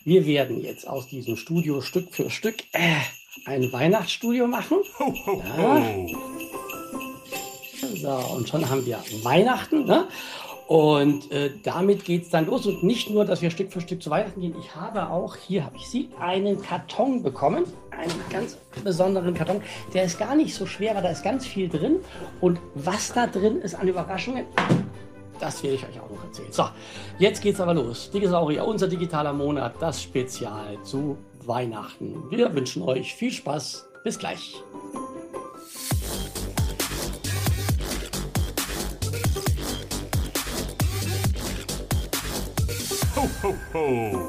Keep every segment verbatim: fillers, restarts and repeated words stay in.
Wir werden jetzt aus diesem Studio Stück für Stück äh, ein Weihnachtsstudio machen. Ho, ho, Ja, ho. so, und schon haben wir Weihnachten, ne? Und äh, damit geht es dann los. Und nicht nur, dass wir Stück für Stück zu Weihnachten gehen. Ich habe auch, hier habe ich sie, einen Karton bekommen. Einen ganz besonderen Karton. Der ist gar nicht so schwer, weil da ist ganz viel drin. Und was da drin ist an Überraschungen, das werde ich euch auch noch erzählen. So, jetzt geht's aber los. Digisaurier, unser digitaler Monat, das Spezial zu Weihnachten. Wir wünschen euch viel Spaß. Bis gleich. Ho, ho, ho.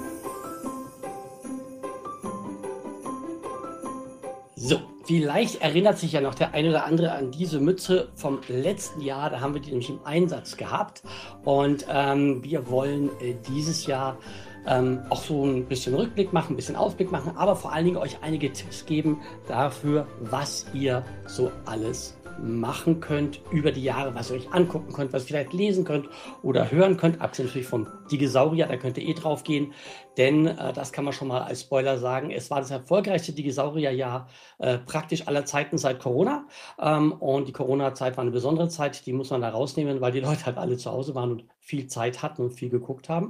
So, vielleicht erinnert sich ja noch der eine oder andere an diese Mütze vom letzten Jahr. Da haben wir die nämlich im Einsatz gehabt. Und ähm, wir wollen äh, dieses Jahr ähm, auch so ein bisschen Rückblick machen, ein bisschen Ausblick machen, aber vor allen Dingen euch einige Tipps geben dafür, was ihr so alles machen könnt über die Jahre, was ihr euch angucken könnt, was ihr vielleicht lesen könnt oder hören könnt, abgesehen natürlich vom Digisaurier, da könnt ihr eh drauf gehen, denn äh, das kann man schon mal als Spoiler sagen, es war das erfolgreichste Digisaurier-Jahr äh, praktisch aller Zeiten seit Corona ähm, und die Corona-Zeit war eine besondere Zeit, die muss man da rausnehmen, weil die Leute halt alle zu Hause waren und viel Zeit hatten und viel geguckt haben.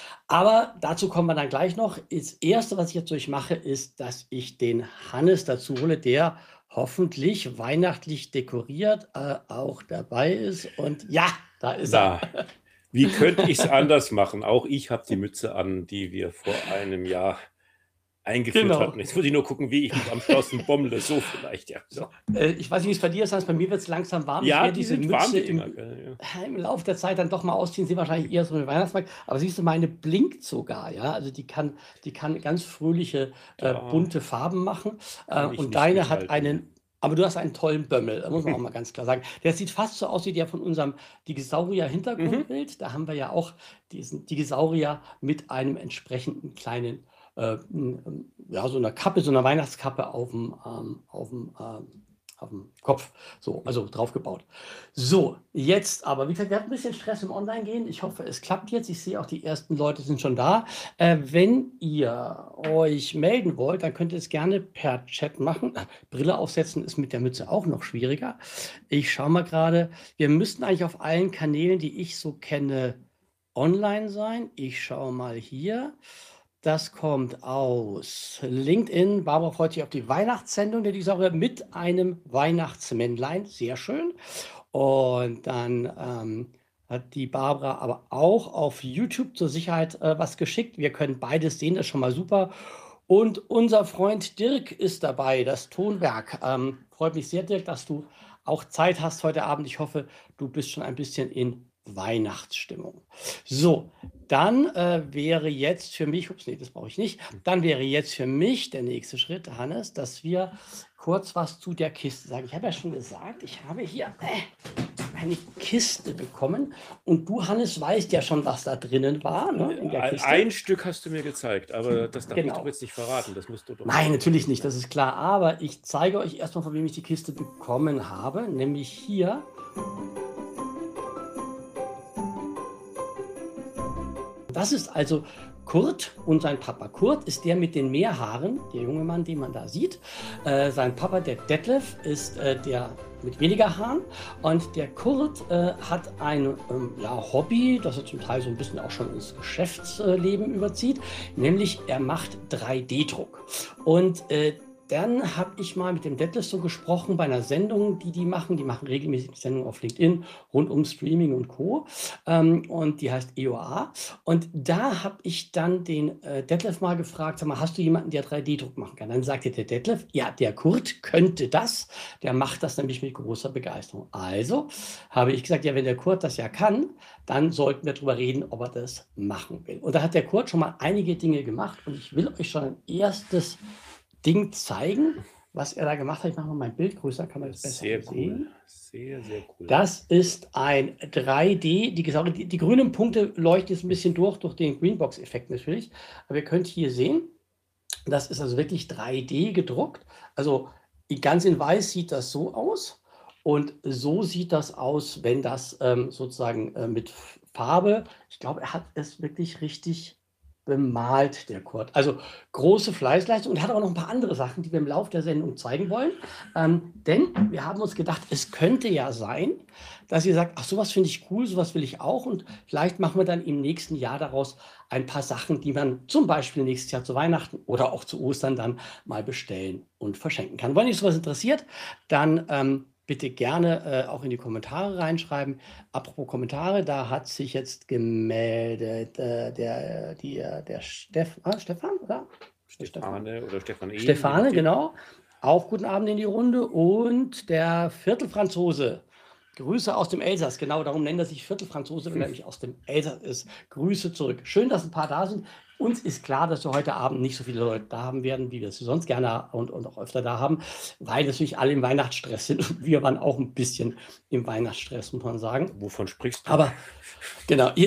Aber dazu kommen wir dann gleich noch. Das Erste, was ich jetzt durchmache, ist, dass ich den Hannes dazu hole, der hoffentlich weihnachtlich dekoriert äh, auch dabei ist. Und ja, da ist Na, er. wie könnte ich es anders machen? Auch ich habe die Mütze an, die wir vor einem Jahr eingeführt Genau. hatten. Jetzt muss ich nur gucken, wie ich mich am schlausten bommle. So vielleicht, ja. So. Äh, ich weiß nicht, wie es bei dir ist, Hans. Bei mir wird es langsam warm. Ja, ich werde die diese sind warm, Mütze die im, Dinger. gell, ja. im Laufe der Zeit dann doch mal ausziehen. Sie wahrscheinlich eher so im Weihnachtsmarkt. Aber siehst du, meine blinkt sogar. Ja? Also die kann, die kann ganz fröhliche, äh, Da bunte Farben machen. Äh, kann ich und nicht deine hat mithalten. einen. Aber du hast einen tollen Bömmel, da muss man auch mal ganz klar sagen. Der sieht fast so aus wie der von unserem Digisaurier-Hintergrundbild. Da haben wir ja auch diesen Digisaurier mit einem entsprechenden kleinen, äh, m- ja, so einer Kappe, so einer Weihnachtskappe auf dem, ähm, auf dem, ähm, auf dem Kopf, so, also draufgebaut. So, jetzt aber, wie gesagt, wir hatten ein bisschen Stress im Online-Gehen. Ich hoffe, es klappt jetzt. Ich sehe auch, die ersten Leute sind schon da. Äh, wenn ihr euch melden wollt, dann könnt ihr es gerne per Chat machen. Äh, Brille aufsetzen ist mit der Mütze auch noch schwieriger. Ich schaue mal gerade. Wir müssten eigentlich auf allen Kanälen, die ich so kenne, online sein. Ich schaue mal hier. Das kommt aus LinkedIn. Barbara freut sich auf die Weihnachtssendung der Digisaurier mit einem Weihnachtsmännlein. Sehr schön. Und dann ähm, hat die Barbara aber auch auf YouTube zur Sicherheit äh, was geschickt. Wir können beides sehen, das ist schon mal super. Und unser Freund Dirk ist dabei, das Tonwerk. Ähm, freut mich sehr, Dirk, dass du auch Zeit hast heute Abend. Ich hoffe, du bist schon ein bisschen in Weihnachtsstimmung. So, dann äh, wäre jetzt für mich, ups, nee, das brauche ich nicht, dann wäre jetzt für mich der nächste Schritt, Hannes, dass wir kurz was zu der Kiste sagen. Ich habe ja schon gesagt, ich habe hier äh, eine Kiste bekommen und du, Hannes, weißt ja schon, was da drinnen war, ne, in der Ein, Kiste. ein Stück hast du mir gezeigt, aber das darf ich Genau. doch jetzt nicht verraten. Das musst du doch. Nein, natürlich nicht, das ist klar. Aber ich zeige euch erstmal, von wem ich die Kiste bekommen habe, nämlich hier. Das ist also Kurt und sein Papa. Kurt ist der mit den Meerhaaren, der junge Mann, den man da sieht. Äh, sein Papa, der Detlef, ist äh, der mit weniger Haaren. Und der Kurt äh, hat ein ähm, ja, Hobby, das er zum Teil so ein bisschen auch schon ins Geschäftsleben überzieht, nämlich er macht drei D Druck. Und äh, dann habe ich mal mit dem Detlef so gesprochen bei einer Sendung, die die machen. Die machen regelmäßig Sendungen auf LinkedIn rund um Streaming und Co. Ähm, und die heißt E O A. Und da habe ich dann den äh, Detlef mal gefragt, sag mal, hast du jemanden, der drei D Druck machen kann? Dann sagte der Detlef, ja, der Kurt könnte das. Der macht das nämlich mit großer Begeisterung. Also habe ich gesagt, ja, wenn der Kurt das ja kann, dann sollten wir darüber reden, ob er das machen will. Und da hat der Kurt schon mal einige Dinge gemacht. Und ich will euch schon ein erstes Ding zeigen, was er da gemacht hat. Ich mache mal mein Bild größer, kann man das besser Sehr sehen. cool. Sehr, sehr cool. Das ist ein drei D, die, die, die grünen Punkte leuchten jetzt ein bisschen durch, durch den Greenbox-Effekt natürlich. Aber ihr könnt hier sehen, das ist also wirklich drei D gedruckt. Also ganz in weiß sieht das so aus. Und so sieht das aus, wenn das ähm, sozusagen äh, mit Farbe, ich glaube, er hat es wirklich richtig bemalt, der Kurt. Also große Fleißleistung und hat auch noch ein paar andere Sachen, die wir im Laufe der Sendung zeigen wollen. Ähm, denn wir haben uns gedacht, es könnte ja sein, dass ihr sagt, ach, sowas finde ich cool, sowas will ich auch. Und vielleicht machen wir dann im nächsten Jahr daraus ein paar Sachen, die man zum Beispiel nächstes Jahr zu Weihnachten oder auch zu Ostern dann mal bestellen und verschenken kann. Wenn euch sowas interessiert, dann ähm, bitte gerne äh, auch in die Kommentare reinschreiben. Apropos Kommentare, da hat sich jetzt gemeldet äh, der, die, äh, der Steff, ah, Stefan, oder? Stefane oder Stefanie. Stefane, genau. Auch guten Abend in die Runde. Und der Viertelfranzose. Grüße aus dem Elsass. Genau, darum nennt er sich Viertelfranzose, wenn er nämlich aus dem Elsass ist. Grüße zurück. Schön, dass ein paar da sind. Uns ist klar, dass wir heute Abend nicht so viele Leute da haben werden, wie wir es sonst gerne und, und auch öfter da haben, weil natürlich alle im Weihnachtsstress sind. Und wir waren auch ein bisschen im Weihnachtsstress, muss man sagen. Wovon sprichst du? Aber genau, ihr,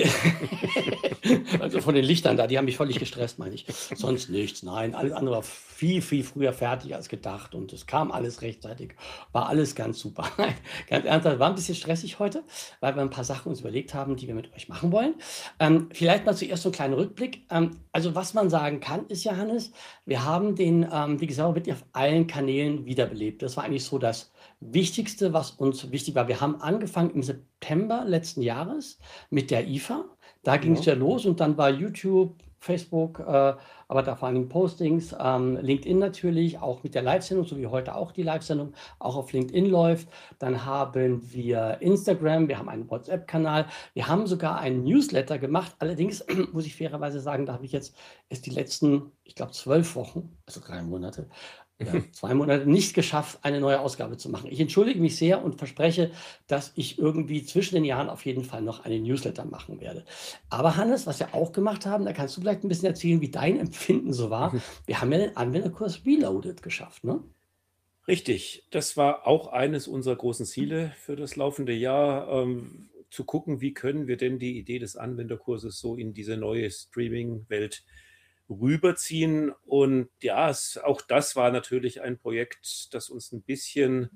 also von den Lichtern da, die haben mich völlig gestresst, meine ich. Sonst nichts, nein. Alles andere war viel, viel früher fertig als gedacht und es kam alles rechtzeitig. War alles ganz super. Ganz ernsthaft, war ein bisschen stressig heute, weil wir ein paar Sachen uns überlegt haben, die wir mit euch machen wollen. Ähm, vielleicht mal zuerst so einen kleinen Rückblick. Ähm, also was man sagen kann, ist ja, Hannes, wir haben den, ähm, wie gesagt, wirklich auf allen Kanälen wiederbelebt. Das war eigentlich so das Wichtigste, was uns wichtig war. Wir haben angefangen im September letzten Jahres mit der I F A. Da ging es ja los und dann war YouTube, Facebook, äh, aber da vor allem Postings, ähm, LinkedIn natürlich, auch mit der Live-Sendung, so wie heute auch die Live-Sendung, auch auf LinkedIn läuft. Dann haben wir Instagram, wir haben einen WhatsApp-Kanal, wir haben sogar einen Newsletter gemacht. Allerdings muss ich fairerweise sagen, da habe ich jetzt erst die letzten, ich glaube, zwölf Wochen, also drei Monate, ja, zwei Monate nicht geschafft, eine neue Ausgabe zu machen. Ich entschuldige mich sehr und verspreche, dass ich irgendwie zwischen den Jahren auf jeden Fall noch einen Newsletter machen werde. Aber Hannes, was wir auch gemacht haben, da kannst du vielleicht ein bisschen erzählen, wie dein Empfinden so war. Wir haben ja den Anwenderkurs Reloaded geschafft, ne? Richtig, das war auch eines unserer großen Ziele für das laufende Jahr, ähm, zu gucken, wie können wir denn die Idee des Anwenderkurses so in diese neue Streaming-Welt rüberziehen. Und ja, es, auch das war natürlich ein Projekt, das uns ein bisschen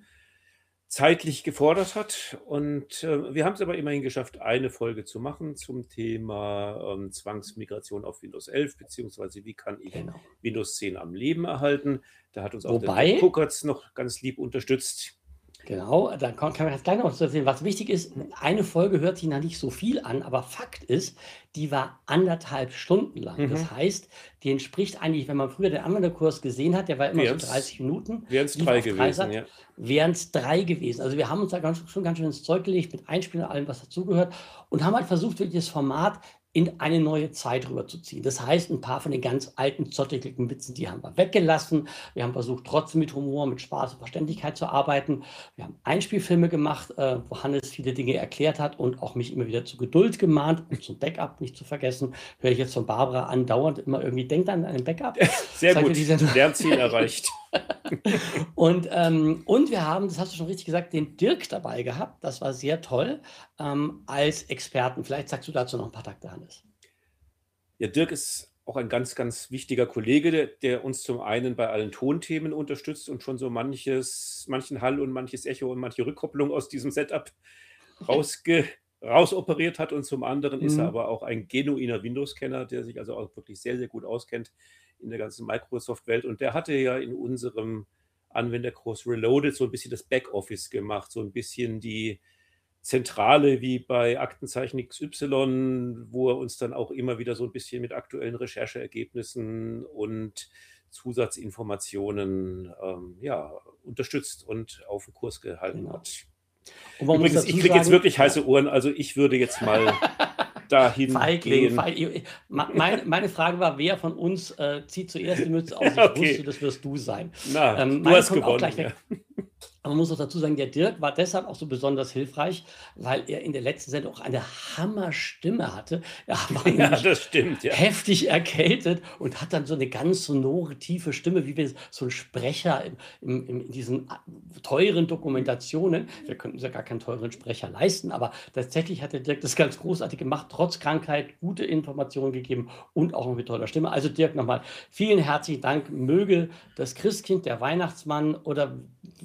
zeitlich gefordert hat. Und äh, wir haben es aber immerhin geschafft, eine Folge zu machen zum Thema ähm, Zwangsmigration auf Windows elf, beziehungsweise wie kann ich Genau. Windows zehn am Leben erhalten. Da hat uns auch Wobei- der Puckertz noch ganz lieb unterstützt. Genau, da kann, kann man jetzt gleich noch was erzählen. Was wichtig ist, eine Folge hört sich noch nicht so viel an, aber Fakt ist, die war anderthalb Stunden lang. Mhm. Das heißt, die entspricht eigentlich, wenn man früher den Anwenderkurs gesehen hat, der war immer Wären's- so dreißig Minuten. Wären es lief drei auf gewesen, Dreisat, ja. wären es drei gewesen. Also wir haben uns da ganz, schon ganz schön ins Zeug gelegt mit Einspielen und allem, was dazugehört und haben halt versucht, wirklich das Format in eine neue Zeit rüberzuziehen. Das heißt, ein paar von den ganz alten, zottigen Witzen, die haben wir weggelassen. Wir haben versucht, trotzdem mit Humor, mit Spaß und Verständlichkeit zu arbeiten. Wir haben Einspielfilme gemacht, äh, wo Hannes viele Dinge erklärt hat und auch mich immer wieder zur Geduld gemahnt und zum Backup nicht zu vergessen. Höre ich jetzt von Barbara andauernd immer irgendwie, denkt an einen Backup. Sehr Seit wir gut, die Sendung- Lernziel erreicht. Und, ähm, und wir haben, das hast du schon richtig gesagt, den Dirk dabei gehabt. Das war sehr toll ähm, als Experten. Vielleicht sagst du dazu noch ein paar Takte, Hannes. Ja, Dirk ist auch ein ganz, ganz wichtiger Kollege, der, der uns zum einen bei allen Tonthemen unterstützt und schon so manches, manchen Hall und manches Echo und manche Rückkopplung aus diesem Setup rausge, rausoperiert hat. Und zum anderen ist er Mhm. aber auch ein genuiner Windows-Kenner, der sich also auch wirklich sehr, sehr gut auskennt in der ganzen Microsoft-Welt. Und der hatte ja in unserem Anwenderkurs Reloaded so ein bisschen das Backoffice gemacht, so ein bisschen die Zentrale wie bei Aktenzeichen X Y, wo er uns dann auch immer wieder so ein bisschen mit aktuellen Rechercheergebnissen und Zusatzinformationen ähm, ja, unterstützt und auf den Kurs gehalten Genau. hat. Und man muss Übrigens, dazu ich kriege jetzt sagen- wirklich heiße Ohren, also ich würde jetzt mal dahin Feigling, gehen. Feigling. Meine, meine Frage war, wer von uns äh, zieht zuerst die Mütze aus? Ich Okay. wusste, das wirst du sein. Na, Ähm, du meine hast kommt auch gewonnen. gleich weg. Ja. Aber man muss auch dazu sagen, der Dirk war deshalb auch so besonders hilfreich, weil er in der letzten Sendung auch eine Hammerstimme hatte. Er war Ja, nämlich das stimmt, ja. heftig erkältet und hat dann so eine ganz sonore, tiefe Stimme, wie wir so ein Sprecher im, im, im, in diesen teuren Dokumentationen. Wir könnten uns ja gar keinen teuren Sprecher leisten, aber tatsächlich hat der Dirk das ganz großartig gemacht, trotz Krankheit gute Informationen gegeben und auch mit toller Stimme. Also Dirk, nochmal vielen herzlichen Dank. Möge das Christkind, der Weihnachtsmann oder wer auch immer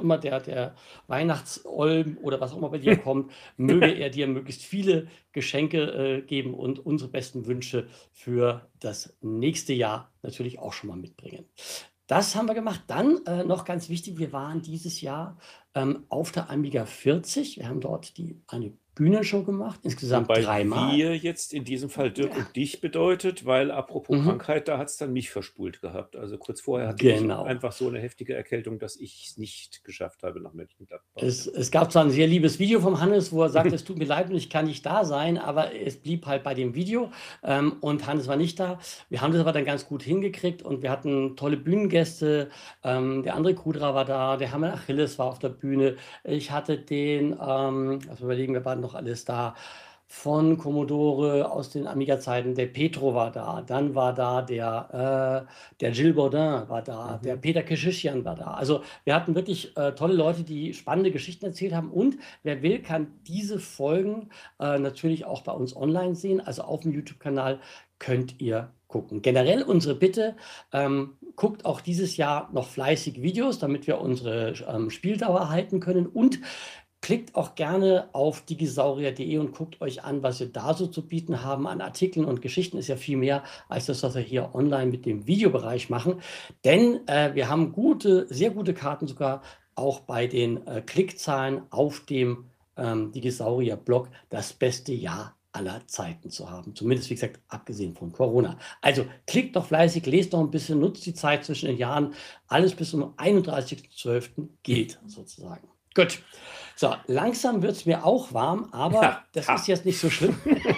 immer der, der Weihnachtsolm oder was auch immer bei dir kommt, möge er dir möglichst viele Geschenke äh, geben und unsere besten Wünsche für das nächste Jahr natürlich auch schon mal mitbringen. Das haben wir gemacht. Dann äh, noch ganz wichtig, wir waren dieses Jahr ähm, auf der Amiga vierzig. Wir haben dort die, eine Bühnenshow gemacht, insgesamt Wobei dreimal. wir jetzt in diesem Fall Dirk und dich bedeutet, weil apropos Mhm. Krankheit, da hat es dann mich verspult gehabt. Also kurz vorher hatte Genau. ich einfach so eine heftige Erkältung, dass ich es nicht geschafft habe nach Mönchengladbach. Es, es gab zwar ein sehr liebes Video vom Hannes, wo er sagt, es tut mir leid und ich kann nicht da sein, aber es blieb halt bei dem Video ähm, und Hannes war nicht da. Wir haben das aber dann ganz gut hingekriegt und wir hatten tolle Bühnengäste. Ähm, der andere Kudra war da, der Hammer Achilles war auf der Bühne. Ich hatte den, ähm, lass mal überlegen, wir waren noch alles da. Von Commodore aus den Amiga-Zeiten, der Petro war da, dann war da der, äh, der Gilles Baudin war da, Mhm. der Peter Keschischan war da. Also wir hatten wirklich äh, tolle Leute, die spannende Geschichten erzählt haben und wer will, kann diese Folgen äh, natürlich auch bei uns online sehen, also auf dem YouTube-Kanal könnt ihr gucken. Generell unsere Bitte, ähm, guckt auch dieses Jahr noch fleißig Videos, damit wir unsere ähm, Spieldauer halten können und klickt auch gerne auf digisaurier punkt de und guckt euch an, was wir da so zu bieten haben an Artikeln und Geschichten. Ist ja viel mehr als das, was wir hier online mit dem Videobereich machen. Denn äh, wir haben gute, sehr gute Karten sogar auch bei den äh, Klickzahlen auf dem ähm, Digisaurier-Blog das beste Jahr aller Zeiten zu haben. Zumindest, wie gesagt, abgesehen von Corona. Also klickt doch fleißig, lest doch ein bisschen, nutzt die Zeit zwischen den Jahren. Alles bis zum einunddreißigsten zwölften gilt sozusagen. Gut. So, langsam wird es mir auch warm, aber Ha, das ha. ist jetzt nicht so schlimm.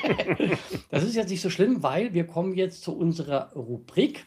Das ist jetzt nicht so schlimm, weil wir kommen jetzt zu unserer Rubrik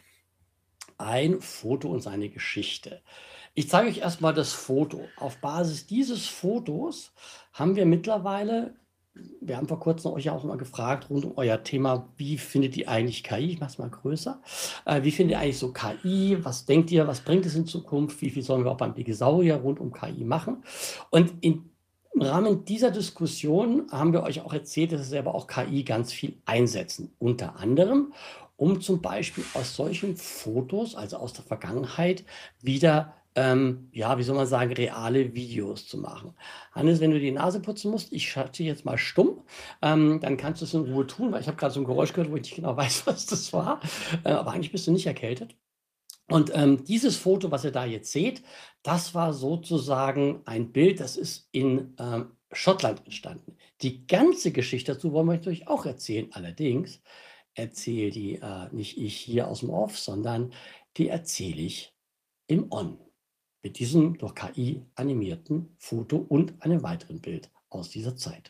Ein Foto und seine Geschichte. Ich zeige euch erstmal das Foto. Auf Basis dieses Fotos haben wir mittlerweile, wir haben vor kurzem euch ja auch mal gefragt, rund um euer Thema, wie findet ihr eigentlich K I? Ich mache es mal größer. Äh, wie findet ihr eigentlich so K I? Was denkt ihr, was bringt es in Zukunft? Wie viel sollen wir auch beim Digisaurier rund um K I machen? Und in, im Rahmen dieser Diskussion haben wir euch auch erzählt, dass wir aber auch K I ganz viel einsetzen. Unter anderem, um zum Beispiel aus solchen Fotos, also aus der Vergangenheit, wieder ähm, ja, wie soll man sagen, reale Videos zu machen. Hannes, wenn du die Nase putzen musst, ich schalte dich jetzt mal stumm, ähm, dann kannst du es in Ruhe tun, weil ich habe gerade so ein Geräusch gehört, wo ich nicht genau weiß, was das war. Äh, aber eigentlich bist du nicht erkältet. Und ähm, dieses Foto, was ihr da jetzt seht, das war sozusagen ein Bild, das ist in ähm, Schottland entstanden. Die ganze Geschichte dazu wollen wir euch natürlich auch erzählen. Allerdings erzähle die äh, nicht ich hier aus dem Off, sondern die erzähle ich im On. Mit diesem durch K I animierten Foto und einem weiteren Bild aus dieser Zeit.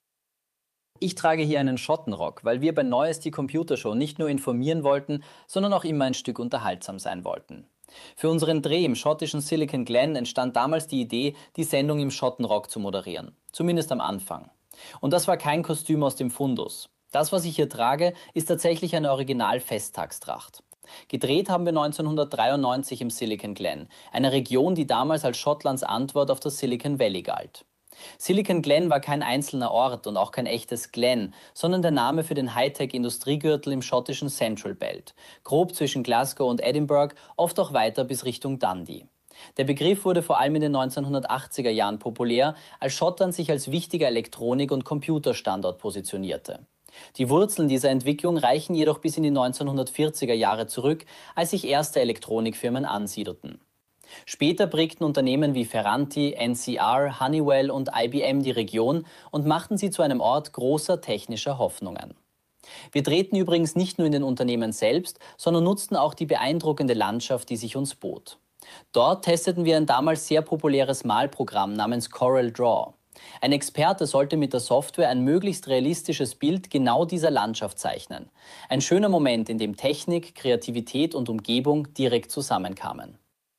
Ich trage hier einen Schottenrock, weil wir bei Neues die Computershow nicht nur informieren wollten, sondern auch immer ein Stück unterhaltsam sein wollten. Für unseren Dreh im schottischen Silicon Glen entstand damals die Idee, die Sendung im Schottenrock zu moderieren. Zumindest am Anfang. Und das war kein Kostüm aus dem Fundus. Das, was ich hier trage, ist tatsächlich eine Original-Festtagstracht. Gedreht haben wir neunzehnhundertdreiundneunzig im Silicon Glen, eine Region, die damals als Schottlands Antwort auf das Silicon Valley galt. Silicon Glen war kein einzelner Ort und auch kein echtes Glen, sondern der Name für den Hightech-Industriegürtel im schottischen Central Belt, grob zwischen Glasgow und Edinburgh, oft auch weiter bis Richtung Dundee. Der Begriff wurde vor allem in den neunzehnhundertachtziger Jahren populär, als Schottland sich als wichtiger Elektronik- und Computerstandort positionierte. Die Wurzeln dieser Entwicklung reichen jedoch bis in die neunzehnhundertvierziger Jahre zurück, als sich erste Elektronikfirmen ansiedelten. Später prägten Unternehmen wie Ferranti, N C R, Honeywell und I B M die Region und machten sie zu einem Ort großer technischer Hoffnungen. Wir drehten übrigens nicht nur in den Unternehmen selbst, sondern nutzten auch die beeindruckende Landschaft, die sich uns bot. Dort testeten wir ein damals sehr populäres Malprogramm namens Corel Draw. Ein Experte sollte mit der Software ein möglichst realistisches Bild genau dieser Landschaft zeichnen. Ein schöner Moment, in dem Technik, Kreativität und Umgebung direkt zusammenkamen.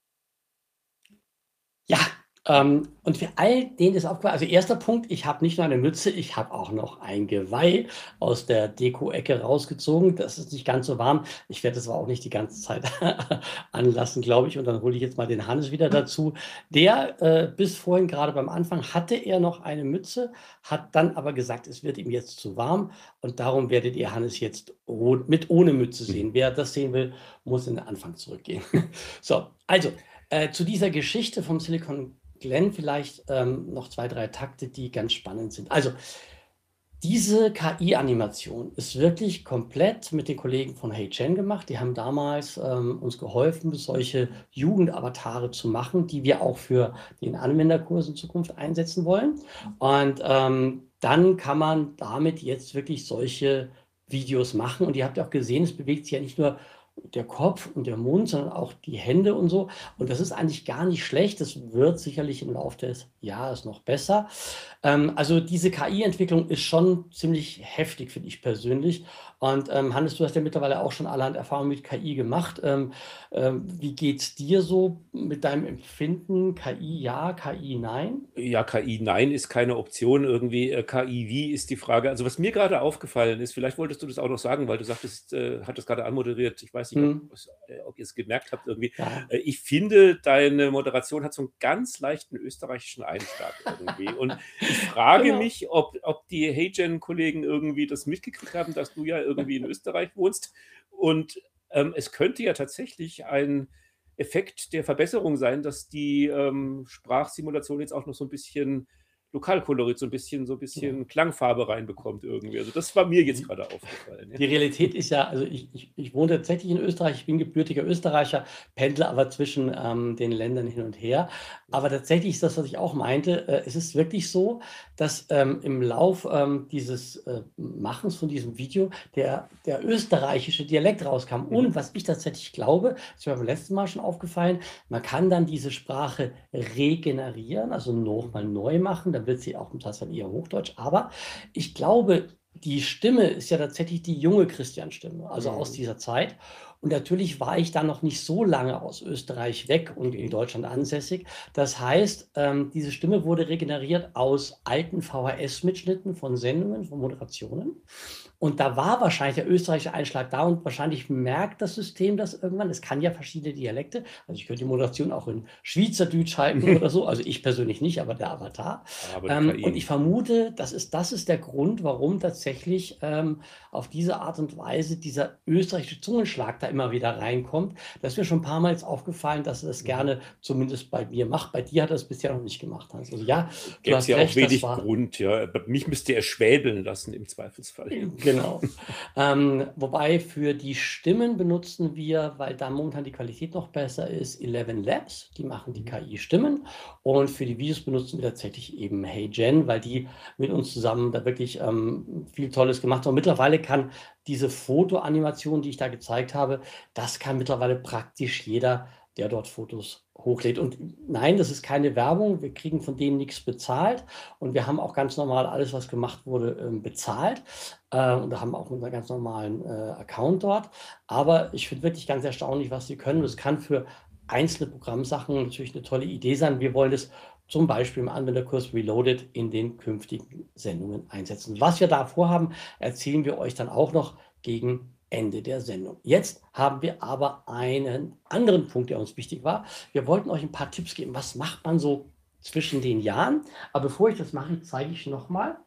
Ja, ähm, und für all denen ist aufgefallen, also erster Punkt, ich habe nicht nur eine Mütze, ich habe auch noch ein Geweih aus der Deko-Ecke rausgezogen. Das ist nicht ganz so warm. Ich werde es aber auch nicht die ganze Zeit anlassen, glaube ich. Und dann hole ich jetzt mal den Hannes wieder dazu. Der äh, bis vorhin, gerade beim Anfang, hatte er noch eine Mütze, hat dann aber gesagt, es wird ihm jetzt zu warm. Und darum werdet ihr Hannes jetzt oh- mit ohne Mütze sehen. Wer das sehen will, muss in den Anfang zurückgehen. So, also, äh, zu dieser Geschichte vom Silicon Glenn vielleicht ähm, noch zwei, drei Takte, die ganz spannend sind. Also, diese K I-Animation ist wirklich komplett mit den Kollegen von HeyGen gemacht. Die haben damals ähm, uns geholfen, solche Jugendavatare zu machen, die wir auch für den Anwenderkurs in Zukunft einsetzen wollen. Und ähm, dann kann man damit jetzt wirklich solche Videos machen. Und ihr habt ja auch gesehen, es bewegt sich ja nicht nur der Kopf und der Mund, sondern auch die Hände und so. Und das ist eigentlich gar nicht schlecht. Das wird sicherlich im Laufe des Jahres noch besser. Ähm, also diese K I-Entwicklung ist schon ziemlich heftig, finde ich persönlich. Und ähm, Hannes, du hast ja mittlerweile auch schon allerhand Erfahrungen mit K I gemacht. Ähm, ähm, wie geht's dir so mit deinem Empfinden? K I ja, K I nein? Ja, K I nein ist keine Option irgendwie. Äh, K I wie ist die Frage. Also was mir gerade aufgefallen ist, vielleicht wolltest du das auch noch sagen, weil du sagtest, äh, hattest gerade anmoderiert. Ich weiß nicht, ob, Hm, äh, ob ihr es gemerkt habt irgendwie. ja, Äh, ich finde, deine Moderation hat so einen ganz leichten österreichischen Einschlag irgendwie. Und ich frage genau. mich, ob, ob die HeyGen-Kollegen irgendwie das mitgekriegt haben, dass du ja irgendwie in Österreich wohnst. Und ähm, es könnte ja tatsächlich ein Effekt der Verbesserung sein, dass die ähm, Sprachsimulation jetzt auch noch so ein bisschen Lokalkolorit, so ein bisschen, so ein Ja. bisschen Klangfarbe reinbekommt irgendwie. Also das war mir jetzt Die, gerade aufgefallen. Ja. die Realität ist ja, also ich, ich, ich wohne tatsächlich in Österreich, ich bin gebürtiger Österreicher, pendle aber zwischen ähm, den Ländern hin und her. Aber tatsächlich ist das, was ich auch meinte, äh, es ist wirklich so, dass ähm, im Lauf ähm, dieses äh, Machens von diesem Video der, der österreichische Dialekt rauskam. Mhm. Und was ich tatsächlich glaube, das ist mir beim letzten Mal schon aufgefallen, man kann dann diese Sprache regenerieren, also nochmal neu machen, dann wird sie auch im Zweifelsfall eher Hochdeutsch. Aber ich glaube, die Stimme ist ja tatsächlich die junge Christian-Stimme, also aus Mhm. dieser Zeit. Und natürlich war ich dann noch nicht so lange aus Österreich weg und in Okay. Deutschland ansässig. Das heißt, ähm, diese Stimme wurde regeneriert aus alten V H S-Mitschnitten von Sendungen, von Moderationen. Und da war wahrscheinlich der österreichische Einschlag da und wahrscheinlich merkt das System das irgendwann. Es kann ja verschiedene Dialekte. Also ich könnte die Moderation auch in Schweizerdeutsch halten oder so. Also ich persönlich nicht, aber der Avatar. Aber die Ähm, und K I. ich vermute, das ist, das ist der Grund, warum tatsächlich ähm, auf diese Art und Weise dieser österreichische Zungenschlag da immer wieder reinkommt. Das ist mir schon ein paar Mal jetzt aufgefallen, dass er das Mhm. gerne zumindest bei mir macht. Bei dir hat er es bisher noch nicht gemacht, Hans. Also ja, du Gäbe es hast ja auch recht, das wenig war. Grund, ja. Aber mich müsste er schwäbeln lassen im Zweifelsfall. Genau. Ähm, wobei für die Stimmen benutzen wir, weil da momentan die Qualität noch besser ist, Eleven Labs. Die machen die Mhm. K I-Stimmen. Und für die Videos benutzen wir tatsächlich eben HeyGen, weil die mit uns zusammen da wirklich ähm, viel Tolles gemacht haben. Und mittlerweile kann diese Fotoanimation, die ich da gezeigt habe, das kann mittlerweile praktisch jeder, der dort Fotos hochlädt. Und nein, das ist keine Werbung. Wir kriegen von denen nichts bezahlt. Und wir haben auch ganz normal alles, was gemacht wurde, ähm, bezahlt. Äh, und da haben wir auch unseren ganz normalen äh, Account dort. Aber ich finde wirklich ganz erstaunlich, was sie können. Und es kann für einzelne Programmsachen natürlich eine tolle Idee sein. Wir wollen das zum Beispiel im Anwenderkurs Reloaded in den künftigen Sendungen einsetzen. Was wir da vorhaben, erzählen wir euch dann auch noch gegen Ende der Sendung. Jetzt haben wir aber einen anderen Punkt, der uns wichtig war. Wir wollten euch ein paar Tipps geben. Was macht man so zwischen den Jahren? Aber bevor ich das mache, zeige ich noch mal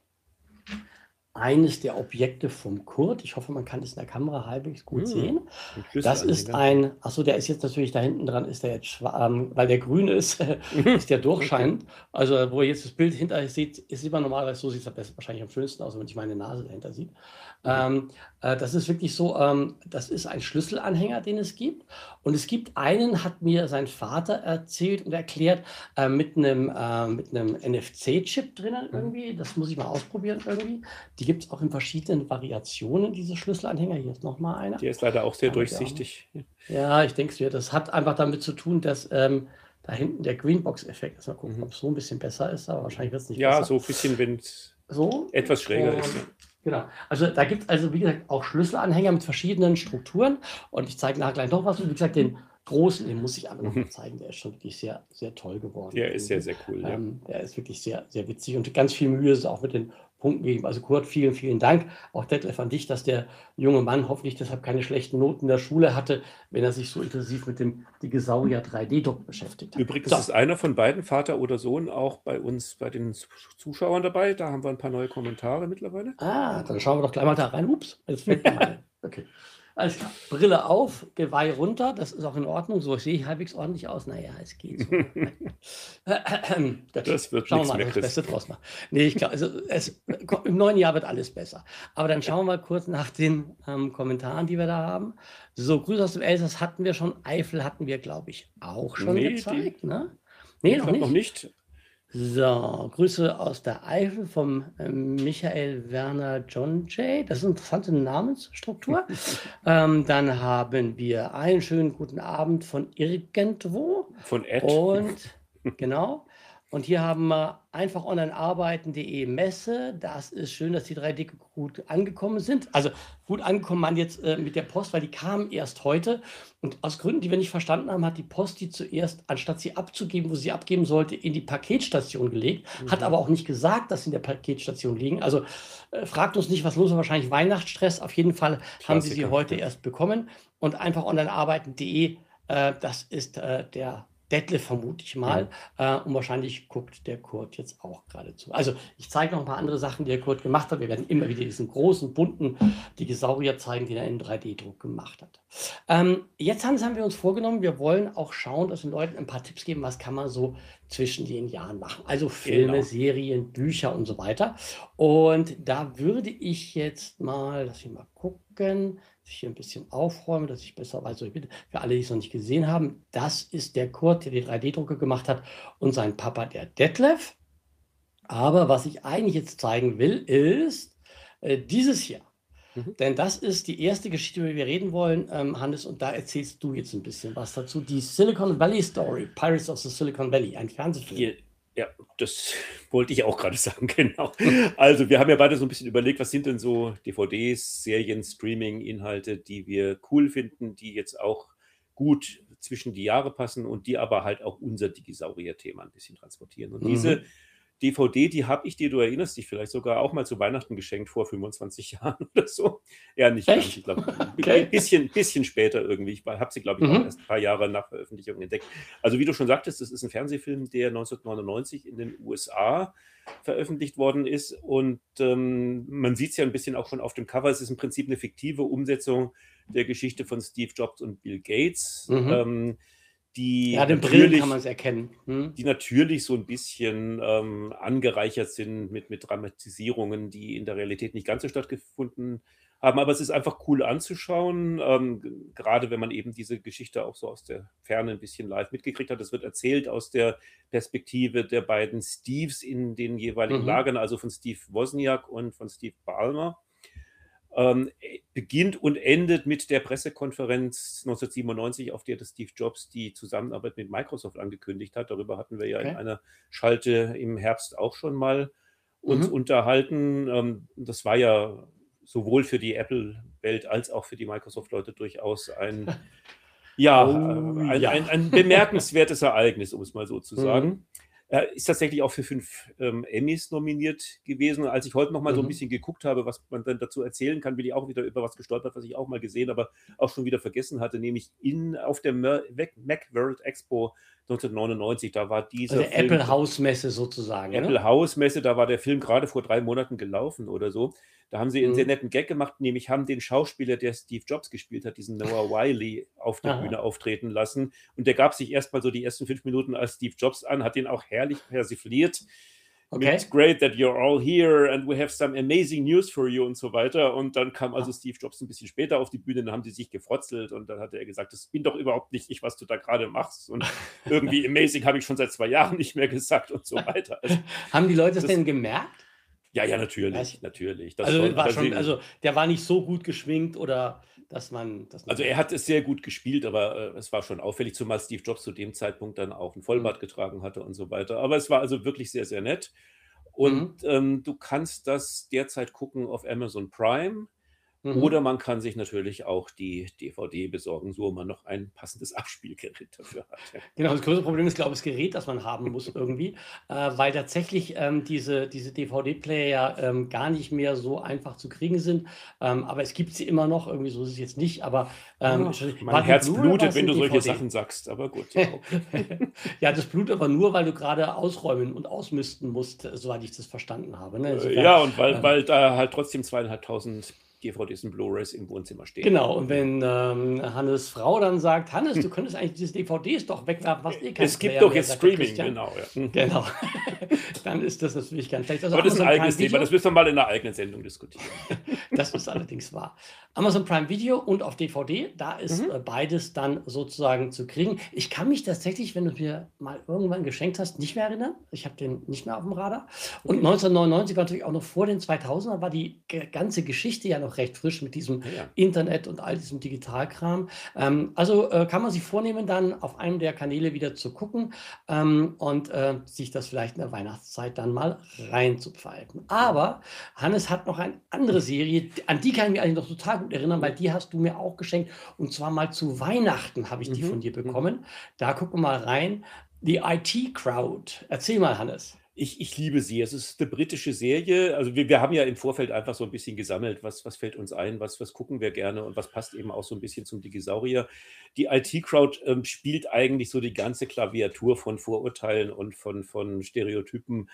eines der Objekte vom Kurt. Ich hoffe, man kann es in der Kamera halbwegs gut Hm, sehen. ein Das ist Schlüsselanhänger. ein, achso, der ist jetzt natürlich da hinten dran, ist der jetzt, schwa- ähm, weil der grün ist, ist der Okay. durchscheinend. Also, wo ihr jetzt das Bild hinter euch seht, ist immer normalerweise so, sieht es besser, wahrscheinlich am schönsten aus, wenn man meine Nase dahinter sieht. Mhm. Ähm, äh, das ist wirklich so, ähm, das ist ein Schlüsselanhänger, den es gibt. Und es gibt einen, hat mir sein Vater erzählt und erklärt, äh, mit einem, äh, mit einem N F C-Chip drinnen Mhm. irgendwie. Das muss ich mal ausprobieren irgendwie. Die gibt es auch in verschiedenen Variationen, diese Schlüsselanhänger. Hier ist nochmal einer. Der ist leider auch sehr Aber der auch. durchsichtig. Ja, ich denke es mir. Das hat einfach damit zu tun, dass ähm, da hinten der Greenbox-Effekt ist. Mal gucken, Mhm. ob es so ein bisschen besser ist, aber wahrscheinlich wird es nicht Ja, besser. so ein bisschen, wenn es So. etwas schräger Und ist. Ja. genau. Also da gibt es also, wie gesagt, auch Schlüsselanhänger mit verschiedenen Strukturen. Und ich zeige nachher gleich noch was. Und wie gesagt, den großen, den muss ich aber noch Mhm. mal zeigen. Der ist schon wirklich sehr, sehr toll geworden. Der ist sehr, irgendwie. sehr cool. Ja. Ähm, der ist wirklich sehr, sehr witzig und ganz viel Mühe ist auch mit den Punkten gegeben. Also Kurt, vielen, vielen Dank. Auch Detlef an dich, dass der junge Mann hoffentlich deshalb keine schlechten Noten in der Schule hatte, wenn er sich so intensiv mit dem Dinosaurier drei D-Druck beschäftigt hat. Übrigens So. ist einer von beiden, Vater oder Sohn, auch bei uns, bei den Zuschauern dabei. Da haben wir ein paar neue Kommentare mittlerweile. Ah, dann schauen wir doch gleich mal da rein. Ups, jetzt fällt mir meine. Okay. Alles klar. Brille auf, Geweih runter, das ist auch in Ordnung. So sehe ich halbwegs ordentlich aus. Naja, es geht so. Gut, Das wird schauen wir nichts mal, mehr, was das Chris. Beste draus macht. Nee, ich glaube, also es, im neuen Jahr wird alles besser. Aber dann schauen wir mal kurz nach den ähm, Kommentaren, die wir da haben. So, Grüße aus dem Elsass hatten wir schon. Eifel hatten wir, glaube ich, auch schon Nee, die, gezeigt, ne? nee, Nee, ich noch glaube noch nicht. nicht. So, Grüße aus der Eifel vom ähm, Michael Werner John J. Das ist eine interessante Namensstruktur. ähm, dann haben wir einen schönen guten Abend von irgendwo. Von Ed. Und genau. Und hier haben wir einfach online arbeiten punkt de Messe. Das ist schön, dass die drei D gut angekommen sind. Also gut angekommen man jetzt äh, mit der Post, weil die kamen erst heute. Und aus Gründen, die wir nicht verstanden haben, hat die Post die zuerst, anstatt sie abzugeben, wo sie abgeben sollte, in die Paketstation gelegt. Mhm. Hat aber auch nicht gesagt, dass sie in der Paketstation liegen. Also äh, fragt uns nicht, was los ist. Wahrscheinlich Weihnachtsstress. Auf jeden Fall haben sie sie Klassiker, heute ja. erst bekommen. Und einfach online arbeiten punkt de, äh, das ist äh, der Detlef, vermute ich mal. Mhm. Äh, und wahrscheinlich guckt der Kurt jetzt auch gerade zu. Also ich zeige noch ein paar andere Sachen, die der Kurt gemacht hat. Wir werden immer wieder diesen großen, bunten Dinosaurier zeigen, den er in drei D-Druck gemacht hat. Ähm, jetzt haben, haben wir uns vorgenommen, wir wollen auch schauen, dass wir den Leuten ein paar Tipps geben, was kann man so zwischen den Jahren machen. Also Filme, Genau. Serien, Bücher und so weiter. Und da würde ich jetzt mal, lass mich mal gucken, dass ich hier ein bisschen aufräume, dass ich besser weiß, so ich bitte, für alle, die es noch nicht gesehen haben, das ist der Kurt, der die drei D-Drucke gemacht hat, und sein Papa, der Detlef. Aber was ich eigentlich jetzt zeigen will, ist äh, dieses hier. Mhm. Denn das ist die erste Geschichte, über die wir reden wollen, ähm, Hannes, und da erzählst du jetzt ein bisschen was dazu. Die Silicon Valley Story, Pirates of the Silicon Valley, ein Fernsehfilm. Hier, ja, das wollte ich auch gerade sagen, genau. Also wir haben ja beide so ein bisschen überlegt, was sind denn so D V Ds, Serien, Streaming-Inhalte, die wir cool finden, die jetzt auch gut zwischen die Jahre passen und die aber halt auch unser Dinosaurier-Thema ein bisschen transportieren. Und Mhm. diese D V D, die habe ich dir, du erinnerst dich vielleicht sogar auch mal zu Weihnachten geschenkt vor fünfundzwanzig Jahren oder so. Ja, nicht ganz, Echt? ich glaube, Okay. ein bisschen, bisschen später irgendwie. Ich habe sie, glaube ich, auch Mhm. erst ein paar Jahre nach Veröffentlichung entdeckt. Also wie du schon sagtest, das ist ein Fernsehfilm, der neunzehnhundertneunundneunzig in den U S A veröffentlicht worden ist. Und ähm, man sieht es ja ein bisschen auch schon auf dem Cover. Es ist im Prinzip eine fiktive Umsetzung der Geschichte von Steve Jobs und Bill Gates, Mhm. ähm, die Ja, den Brillen natürlich kann man es erkennen. Hm? die natürlich so ein bisschen ähm, angereichert sind mit, mit Dramatisierungen, die in der Realität nicht ganz so stattgefunden haben. Aber es ist einfach cool anzuschauen, ähm, g- gerade wenn man eben diese Geschichte auch so aus der Ferne ein bisschen live mitgekriegt hat. Es wird erzählt aus der Perspektive der beiden Steves in den jeweiligen Mhm. Lagern, also von Steve Wozniak und von Steve Ballmer. Ähm, äh, beginnt und endet mit der Pressekonferenz neunzehnhundertsiebenundneunzig, auf der das Steve Jobs die Zusammenarbeit mit Microsoft angekündigt hat. Darüber hatten wir ja in Okay. einer Schalte im Herbst auch schon mal uns Mhm. unterhalten. Ähm, das war ja sowohl für die Apple-Welt als auch für die Microsoft-Leute durchaus ein, ja, Oh äh, ein, ja. ein, ein bemerkenswertes Ereignis, um es mal so zu sagen. Mhm. Er ist tatsächlich auch für fünf ähm, Emmys nominiert gewesen. Und als ich heute noch mal so ein Mhm. bisschen geguckt habe, was man dann dazu erzählen kann, bin ich auch wieder über was gestolpert, was ich auch mal gesehen, aber auch schon wieder vergessen hatte, nämlich in, auf der Mer- Mac- Macworld Expo neunzehnhundertneunundneunzig. Da war Also dieser der Film, Apple House Messe sozusagen, Apple ne? House Messe, da war der Film gerade vor drei Monaten gelaufen oder so. Da haben sie einen sehr Mhm. netten Gag gemacht, nämlich haben den Schauspieler, der Steve Jobs gespielt hat, diesen Noah Wiley, auf der Aha. Bühne auftreten lassen. Und der gab sich erstmal so die ersten fünf Minuten als Steve Jobs an, hat ihn auch herrlich persifliert Okay. mit "Great that you're all here and we have some amazing news for you" und so weiter. Und dann kam also Ah. Steve Jobs ein bisschen später auf die Bühne, dann haben die sich gefrotzelt und dann hat er gesagt, das bin doch überhaupt nicht ich, was du da gerade machst. Und irgendwie amazing habe ich schon seit zwei Jahren nicht mehr gesagt und so weiter. Also, Haben die Leute es das, denn gemerkt? ja, ja, Weiß natürlich, ich. natürlich. Das Also schon. war Aber schon, sie, also der war nicht so gut geschminkt oder dass man, dass man also er hat es sehr gut gespielt, aber äh, es war schon auffällig, zumal Steve Jobs zu dem Zeitpunkt dann auch ein Mhm. Vollbart getragen hatte und so weiter. Aber es war also wirklich sehr, sehr nett. Und Mhm. ähm, du kannst das derzeit gucken auf Amazon Prime. Mhm. Oder man kann sich natürlich auch die D V D besorgen, so man noch ein passendes Abspielgerät dafür hat. Ja. Genau, das größte Problem ist, glaube ich, das Gerät, das man haben muss irgendwie, äh, weil tatsächlich ähm, diese, diese D V D-Player ja ähm, gar nicht mehr so einfach zu kriegen sind. Ähm, aber es gibt sie immer noch, irgendwie so ist es jetzt nicht. Aber ähm, Ach, war mein die Herz Blu-ray oder war blutet, es wenn eine du solche D V D? Sachen sagst, aber gut, ja, okay. Ja, das blutet aber nur, weil du gerade ausräumen und ausmisten musst, äh, soweit ich das verstanden habe. Ne? Äh, Insofern, Ja, und weil, ähm, weil da halt trotzdem zweieinhalbtausend D V Ds und Blu-rays im Wohnzimmer stehen. Genau, und wenn ähm, Hannes' Frau dann sagt, Hannes, du könntest eigentlich diese D V Ds doch wegwerfen, hast eh keinen Es gibt Player doch mehr, jetzt sagt der Streaming, Christian. genau. Ja. Mhm. Genau, dann ist das natürlich ganz schlecht. Also Aber das ist ein Amazon eigenes Prime Thema, Video, das müssen wir mal in einer eigenen Sendung diskutieren. das ist allerdings wahr. Amazon Prime Video und auf D V D, da ist Mhm. äh, beides dann sozusagen zu kriegen. Ich kann mich tatsächlich, wenn du mir mal irgendwann geschenkt hast, nicht mehr erinnern. Ich habe den nicht mehr auf dem Radar. Und Okay. neunzehnhundertneunundneunzig war natürlich auch noch vor den zweitausender, war die ge- ganze Geschichte ja noch recht frisch mit diesem Ah ja. Internet und all diesem Digitalkram. Ähm, also äh, kann man sich vornehmen, dann auf einem der Kanäle wieder zu gucken ähm, und äh, sich das vielleicht in der Weihnachtszeit dann mal reinzupfeifen. Aber Hannes hat noch eine andere Serie, an die kann ich mich eigentlich noch total gut erinnern, weil die hast du mir auch geschenkt. Und zwar mal zu Weihnachten habe ich die Mhm. von dir Mhm. bekommen. Da gucken wir mal rein. Die I T Crowd. Erzähl mal, Hannes. Ich, ich liebe sie. Es ist eine britische Serie. Also wir, wir haben ja im Vorfeld einfach so ein bisschen gesammelt, was, was fällt uns ein, was, was gucken wir gerne und was passt eben auch so ein bisschen zum Digisaurier. Die I T-Crowd ähm, spielt eigentlich so die ganze Klaviatur von Vorurteilen und von, von Stereotypen,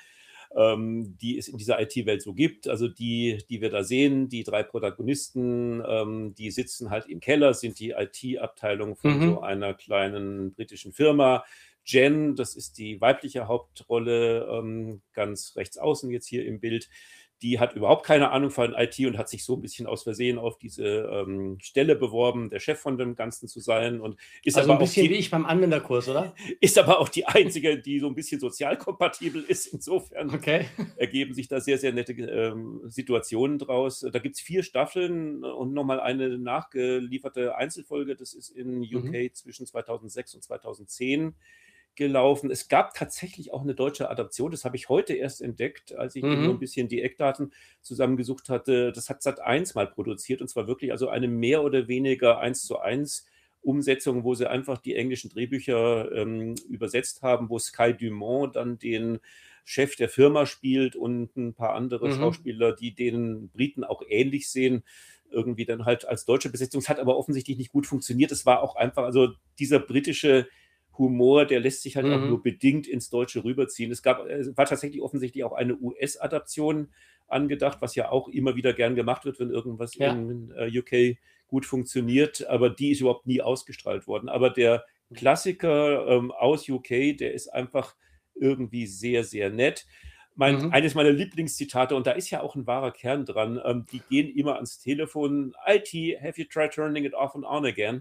ähm, die es in dieser I T-Welt so gibt. Also die, die wir da sehen, die drei Protagonisten, ähm, die sitzen halt im Keller, sind die I T-Abteilung von so Mhm. einer kleinen britischen Firma. Jen, das ist die weibliche Hauptrolle, ähm, ganz rechts außen jetzt hier im Bild. Die hat überhaupt keine Ahnung von I T und hat sich so ein bisschen aus Versehen auf diese ähm, Stelle beworben, der Chef von dem Ganzen zu sein und ist Also ein aber auch bisschen wie die, ich beim Anwenderkurs, oder? ist aber auch die einzige, die so ein bisschen sozial kompatibel ist. Insofern Okay. ergeben sich da sehr, sehr nette ähm, Situationen draus. Da gibt es vier Staffeln und nochmal eine nachgelieferte Einzelfolge. Das ist in U K Mhm. zwischen zweitausendsechs und zweitausendzehn gelaufen. Es gab tatsächlich auch eine deutsche Adaption. Das habe ich heute erst entdeckt, als ich eben nur ein Mhm. bisschen die Eckdaten zusammengesucht hatte. Das hat Sat eins mal produziert und zwar wirklich also eine mehr oder weniger eins zu eins Umsetzung, wo sie einfach die englischen Drehbücher ähm, übersetzt haben, wo Sky Dumont dann den Chef der Firma spielt und ein paar andere Mhm. Schauspieler, die den Briten auch ähnlich sehen, irgendwie dann halt als deutsche Besetzung. Es hat aber offensichtlich nicht gut funktioniert. Es war auch einfach, also dieser britische Humor, der lässt sich halt auch nur Mhm. bedingt ins Deutsche rüberziehen. Es gab, es war tatsächlich offensichtlich auch eine U S-Adaption angedacht, was ja auch immer wieder gern gemacht wird, wenn irgendwas Ja. in äh, U K gut funktioniert, aber die ist überhaupt nie ausgestrahlt worden. Aber der Klassiker ähm, aus U K, der ist einfach irgendwie sehr, sehr nett. Mein, Mhm. eines meiner Lieblingszitate, und da ist ja auch ein wahrer Kern dran, ähm, die gehen immer ans Telefon. I T, have you tried turning it off and on again?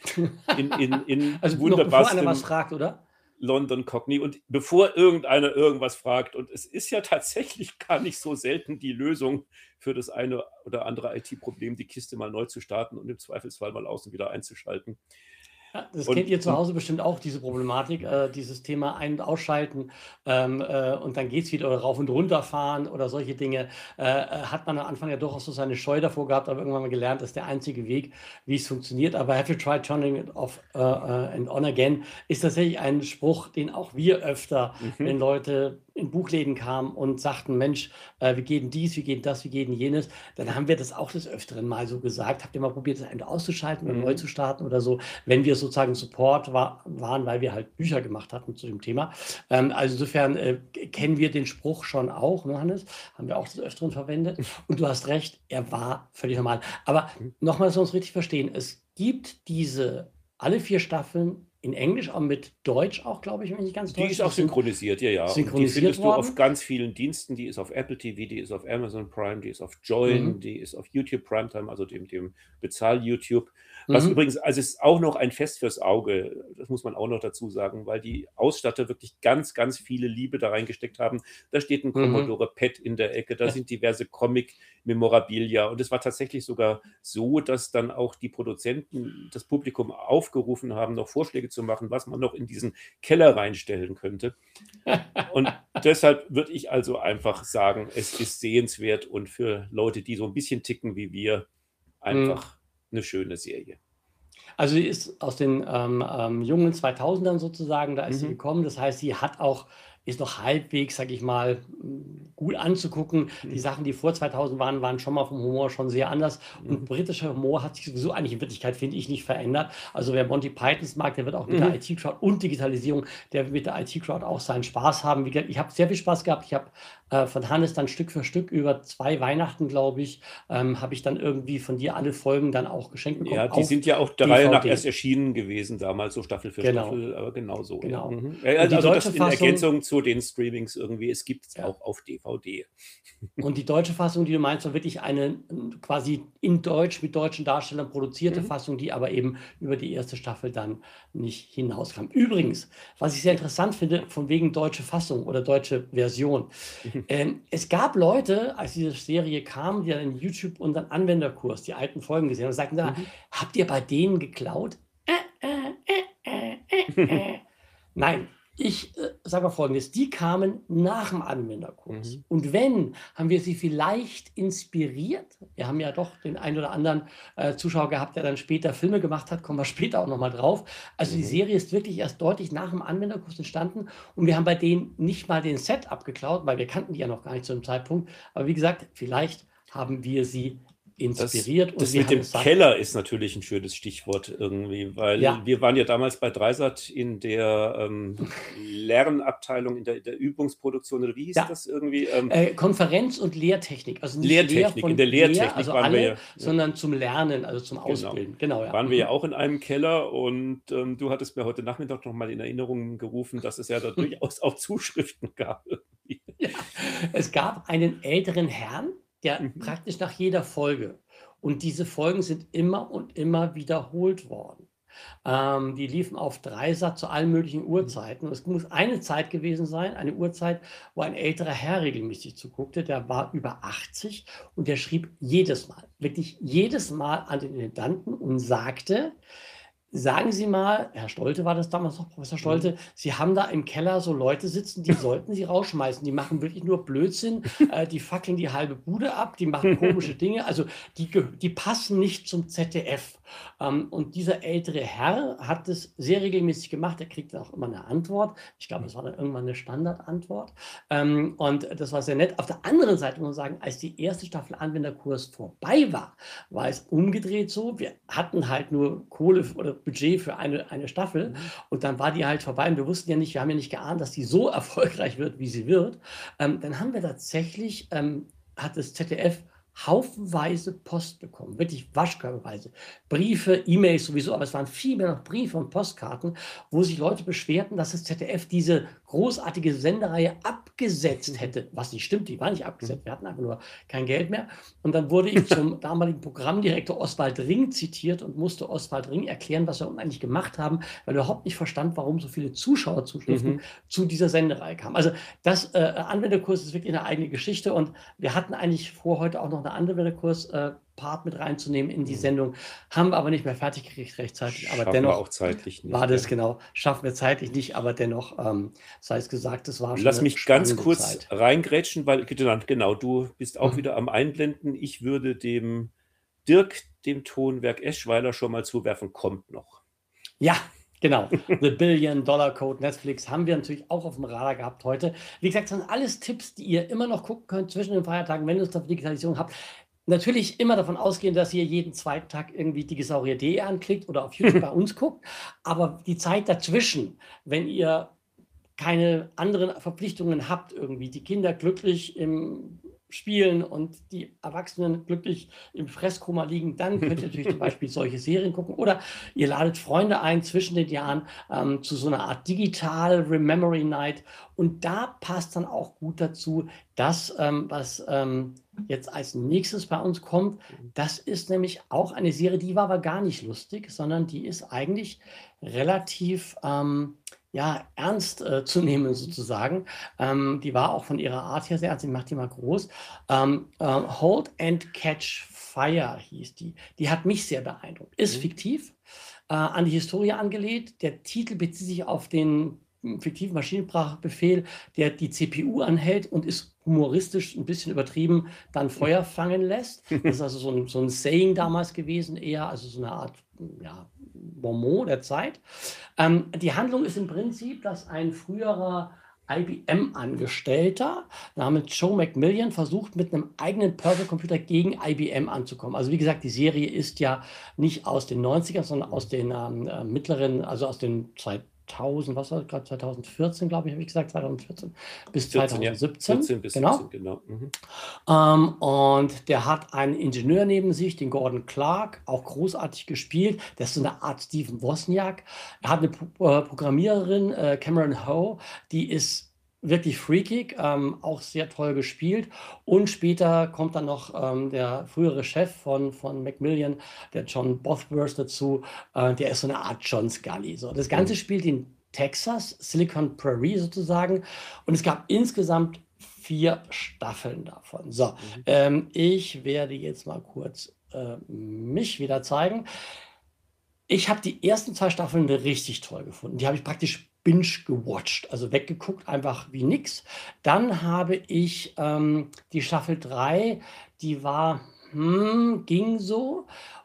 In, in, in Also noch bevor einer was wunderbarstem fragt, oder? London Cockney und bevor irgendeiner irgendwas fragt. Und es ist ja tatsächlich gar nicht so selten die Lösung für das eine oder andere I T-Problem, die Kiste mal neu zu starten und im Zweifelsfall mal außen wieder einzuschalten. Ja, das Und kennt ihr zu Hause bestimmt auch, diese Problematik, äh, dieses Thema Ein- und Ausschalten ähm, äh, und dann geht es wieder oder rauf und runter fahren oder solche Dinge. Äh, äh, hat man am Anfang ja durchaus so seine Scheu davor gehabt, aber irgendwann mal gelernt, das ist der einzige Weg, wie es funktioniert. Aber have you tried turning it off uh, uh, and on again ist tatsächlich ein Spruch, den auch wir öfter, mhm. wenn Leute in Buchläden kamen und sagten, Mensch, äh, wir gehen dies, wir gehen das, wir gehen jenes, dann haben wir das auch des Öfteren mal so gesagt. Habt ihr mal probiert, das ein- auszuschalten oder neu Mhm. zu starten oder so, wenn wir sozusagen Support war, waren, weil wir halt Bücher gemacht hatten zu dem Thema. Ähm, also insofern äh, kennen wir den Spruch schon auch, ne, Hannes? Haben wir auch des Öfteren verwendet. Und du hast recht, er war völlig normal. Aber Mhm. nochmal, dass wir uns richtig verstehen, es gibt diese, alle vier Staffeln in Englisch, auch mit Deutsch auch, glaube ich, wenn ich nicht ganz Die täusche. ist auch Das sind synchronisiert, ja, ja. Und die synchronisiert findest du auf worden. ganz vielen Diensten. Die ist auf Apple T V, die ist auf Amazon Prime, die ist auf Join, Mhm. die ist auf YouTube Primetime, also dem, dem Bezahl-YouTube. Was Mhm. übrigens, also es ist auch noch ein Fest fürs Auge, das muss man auch noch dazu sagen, weil die Ausstatter wirklich ganz, ganz viele Liebe da reingesteckt haben. Da steht ein Mhm. Commodore P E T in der Ecke, da sind diverse Comic-Memorabilia und es war tatsächlich sogar so, dass dann auch die Produzenten das Publikum aufgerufen haben, noch Vorschläge zu machen, was man noch in diesen Keller reinstellen könnte. Und deshalb würde ich also einfach sagen, es ist sehenswert und für Leute, die so ein bisschen ticken wie wir, Mhm. einfach eine schöne Serie. Also sie ist aus den ähm, ähm, jungen zweitausendern sozusagen, da ist sie Mhm. gekommen. Das heißt, sie hat auch, ist noch halbwegs, sag ich mal, m, gut anzugucken. Die Mhm. Sachen, die vor zweitausend waren, waren schon mal vom Humor schon sehr anders. Und Mhm. britischer Humor hat sich sowieso eigentlich in Wirklichkeit, finde ich, nicht verändert. Also wer Monty Pythons mag, der wird auch mit der Mhm. I T-Crowd und Digitalisierung, der wird mit der I T-Crowd auch seinen Spaß haben. Wie gesagt, ich habe sehr viel Spaß gehabt. Ich habe äh, von Hannes dann Stück für Stück über zwei Weihnachten, glaube ich, ähm, habe ich dann irgendwie von dir alle Folgen dann auch geschenkt bekommen Ja, die auf sind ja auch der Reihe nach erst D V D. erschienen gewesen, damals, so Staffel für Genau, Staffel, aber genau so, ja. genau. Mhm. Und Ja, die also das deutsche in Fassung, Ergänzung zu den Streamings irgendwie, es gibt es ja, auch auf D V D. und die deutsche Fassung, die du meinst, war wirklich eine ähm, quasi in Deutsch mit deutschen Darstellern produzierte Mhm. Fassung, die aber eben über die erste Staffel dann nicht hinauskam. Übrigens, was ich sehr interessant finde, von wegen deutsche Fassung oder deutsche Version. Mhm. Ähm, es gab Leute, als diese Serie kam, die dann in YouTube unseren Anwenderkurs, die alten Folgen gesehen haben und sagten, Mhm. habt ihr bei denen geklaut? Äh, äh, äh, äh, äh, äh. Nein, ich äh, sage mal Folgendes, die kamen nach dem Anwenderkurs. Mhm. Und wenn, haben wir sie vielleicht inspiriert. Wir haben ja doch den einen oder anderen äh, Zuschauer gehabt, der dann später Filme gemacht hat, kommen wir später auch nochmal drauf. Also die Mhm. Serie ist wirklich erst deutlich nach dem Anwenderkurs entstanden und wir haben bei denen nicht mal den Setup geklaut, weil wir kannten die ja noch gar nicht zu dem Zeitpunkt. Aber wie gesagt, vielleicht haben wir sie Das, inspiriert und das wir mit haben dem es satt. Keller ist natürlich ein schönes Stichwort irgendwie, weil Ja, wir waren ja damals bei Dreisat in der ähm, Lernabteilung, in der, in der Übungsproduktion, oder wie hieß ja. das irgendwie? Ähm, Äh, Konferenz- und Lehrtechnik. Also nicht Lehr Lehrtechnik, in von der Lehr, Lehrtechnik also waren wir alle, ja, ja, sondern zum Lernen, also zum genau, Ausbilden. Genau, ja. waren wir ja Mhm. auch in einem Keller und ähm, du hattest mir heute Nachmittag noch mal in Erinnerung gerufen, dass es ja da durchaus auch Zuschriften gab irgendwie. Ja, es gab einen älteren Herrn, der Mhm. praktisch nach jeder Folge, und diese Folgen sind immer und immer wiederholt worden. Ähm, die liefen auf Dreisat zu allen möglichen Mhm. Uhrzeiten. Und es muss eine Zeit gewesen sein, eine Uhrzeit, wo ein älterer Herr regelmäßig zuguckte. Der war über achtzig und der schrieb jedes Mal, wirklich jedes Mal an den Intendanten und sagte, sagen Sie mal, Herr Stolte war das damals noch, Professor Mhm. Stolte, Sie haben da im Keller so Leute sitzen, die sollten Sie rausschmeißen. Die machen wirklich nur Blödsinn, äh, die fackeln die halbe Bude ab, die machen komische Dinge, also die, geh- die passen nicht zum Z D F. Ähm, und dieser ältere Herr hat das sehr regelmäßig gemacht, er kriegte auch immer eine Antwort. Ich glaube, es war dann irgendwann eine Standardantwort. Ähm, und das war sehr nett. Auf der anderen Seite muss man sagen, als die erste Staffel Anwenderkurs vorbei war, war es umgedreht so, wir hatten halt nur Kohle oder Budget für eine, eine Staffel Mhm. und dann war die halt vorbei und wir wussten ja nicht, wir haben ja nicht geahnt, dass die so erfolgreich wird, wie sie wird. Ähm, dann haben wir tatsächlich, ähm, hat das Z D F haufenweise Post bekommen, wirklich waschkörbeweise. Briefe, E-Mails sowieso, aber es waren viel mehr noch Briefe und Postkarten, wo sich Leute beschwerten, dass das Z D F diese großartige Sendereihe abgesetzt hätte, was nicht stimmt, die war nicht abgesetzt, wir hatten einfach nur kein Geld mehr. Und dann wurde ich zum damaligen Programmdirektor Oswald Ring zitiert und musste Oswald Ring erklären, was wir unten eigentlich gemacht haben, weil er überhaupt nicht verstand, warum so viele Zuschauerzuschriften Mhm. zu dieser Sendereihe kamen. Also das äh, Anwenderkurs ist wirklich eine eigene Geschichte und wir hatten eigentlich vor, heute auch noch eine Anwenderkurs-Part mit reinzunehmen in die Mhm. Sendung, haben wir aber nicht mehr fertig gekriegt rechtzeitig, aber Schaffen wir dennoch auch zeitlich war nicht, das ja. genau, schaffen wir zeitlich nicht, aber dennoch, ähm, sei es gesagt, es war schon Lass eine mich ganz spannende kurz Zeit. reingrätschen, weil genau, genau, du bist auch Mhm. wieder am Einblenden. Ich würde dem Dirk, dem Tonwerk Eschweiler, schon mal zuwerfen, kommt noch. Ja, genau. The Billion Dollar Code Netflix haben wir natürlich auch auf dem Radar gehabt heute. Wie gesagt, das sind alles Tipps, die ihr immer noch gucken könnt zwischen den Feiertagen, wenn ihr Lust auf Digitalisierung habt. Natürlich immer davon ausgehen, dass ihr jeden zweiten Tag irgendwie dinosaurier punkt de anklickt oder auf YouTube bei uns guckt. Aber die Zeit dazwischen, wenn ihr keine anderen Verpflichtungen habt, irgendwie die Kinder glücklich im Spielen und die Erwachsenen glücklich im Fresskoma liegen, dann könnt ihr natürlich zum Beispiel solche Serien gucken oder ihr ladet Freunde ein zwischen den Jahren ähm, zu so einer Art Digital Rememory Night und da passt dann auch gut dazu, das, ähm, was ähm, jetzt als nächstes bei uns kommt, das ist nämlich auch eine Serie, die war aber gar nicht lustig, sondern die ist eigentlich relativ ähm, ja, ernst äh, zu nehmen sozusagen. Ähm, die war auch von ihrer Art her sehr ernst, ich mache die mal groß. Ähm, ähm, Hold and Catch Fire hieß die. Die hat mich sehr beeindruckt. Ist Mhm. fiktiv, äh, an die Historie angelehnt. Der Titel bezieht sich auf den hm, fiktiven Maschinensprachbefehl, der die C P U anhält und ist humoristisch ein bisschen übertrieben, dann Feuer fangen lässt. Das ist also so ein, so ein Saying damals gewesen, eher, also so eine Art ja, Bonmot der Zeit. Ähm, die Handlung ist im Prinzip, dass ein früherer I B M-Angestellter namens Joe McMillian versucht, mit einem eigenen Personal Computer gegen I B M anzukommen. Also wie gesagt, die Serie ist ja nicht aus den neunzigern, sondern aus den ähm, äh, mittleren, also aus den zweitausend, was war das gerade, zweitausendvierzehn, glaube ich, habe ich gesagt, zweitausendvierzehn bis vierzehn, ja. zweitausendsiebzehn. vierzehn bis Genau. siebzehn, genau. Mhm. Ähm, und der hat einen Ingenieur neben sich, den Gordon Clark, auch großartig gespielt. Der ist so eine Art Steven Wozniak. Er hat eine Pro äh, Programmiererin, äh, Cameron Ho, die ist wirklich freakig, ähm, auch sehr toll gespielt. Und später kommt dann noch ähm, der frühere Chef von, von Macmillan, der John Bothworth, dazu. Äh, der ist so eine Art John Scully. So, das Ganze Mhm. spielt in Texas, Silicon Prairie sozusagen. Und es gab insgesamt vier Staffeln davon. So, Mhm. ähm, ich werde jetzt mal kurz äh, mich wieder zeigen. Ich habe die ersten zwei Staffeln richtig toll gefunden. Die habe ich praktisch binge gewatcht, also weggeguckt, einfach wie nix. Dann habe ich ähm, die Staffel drei, die war, hm, ging so.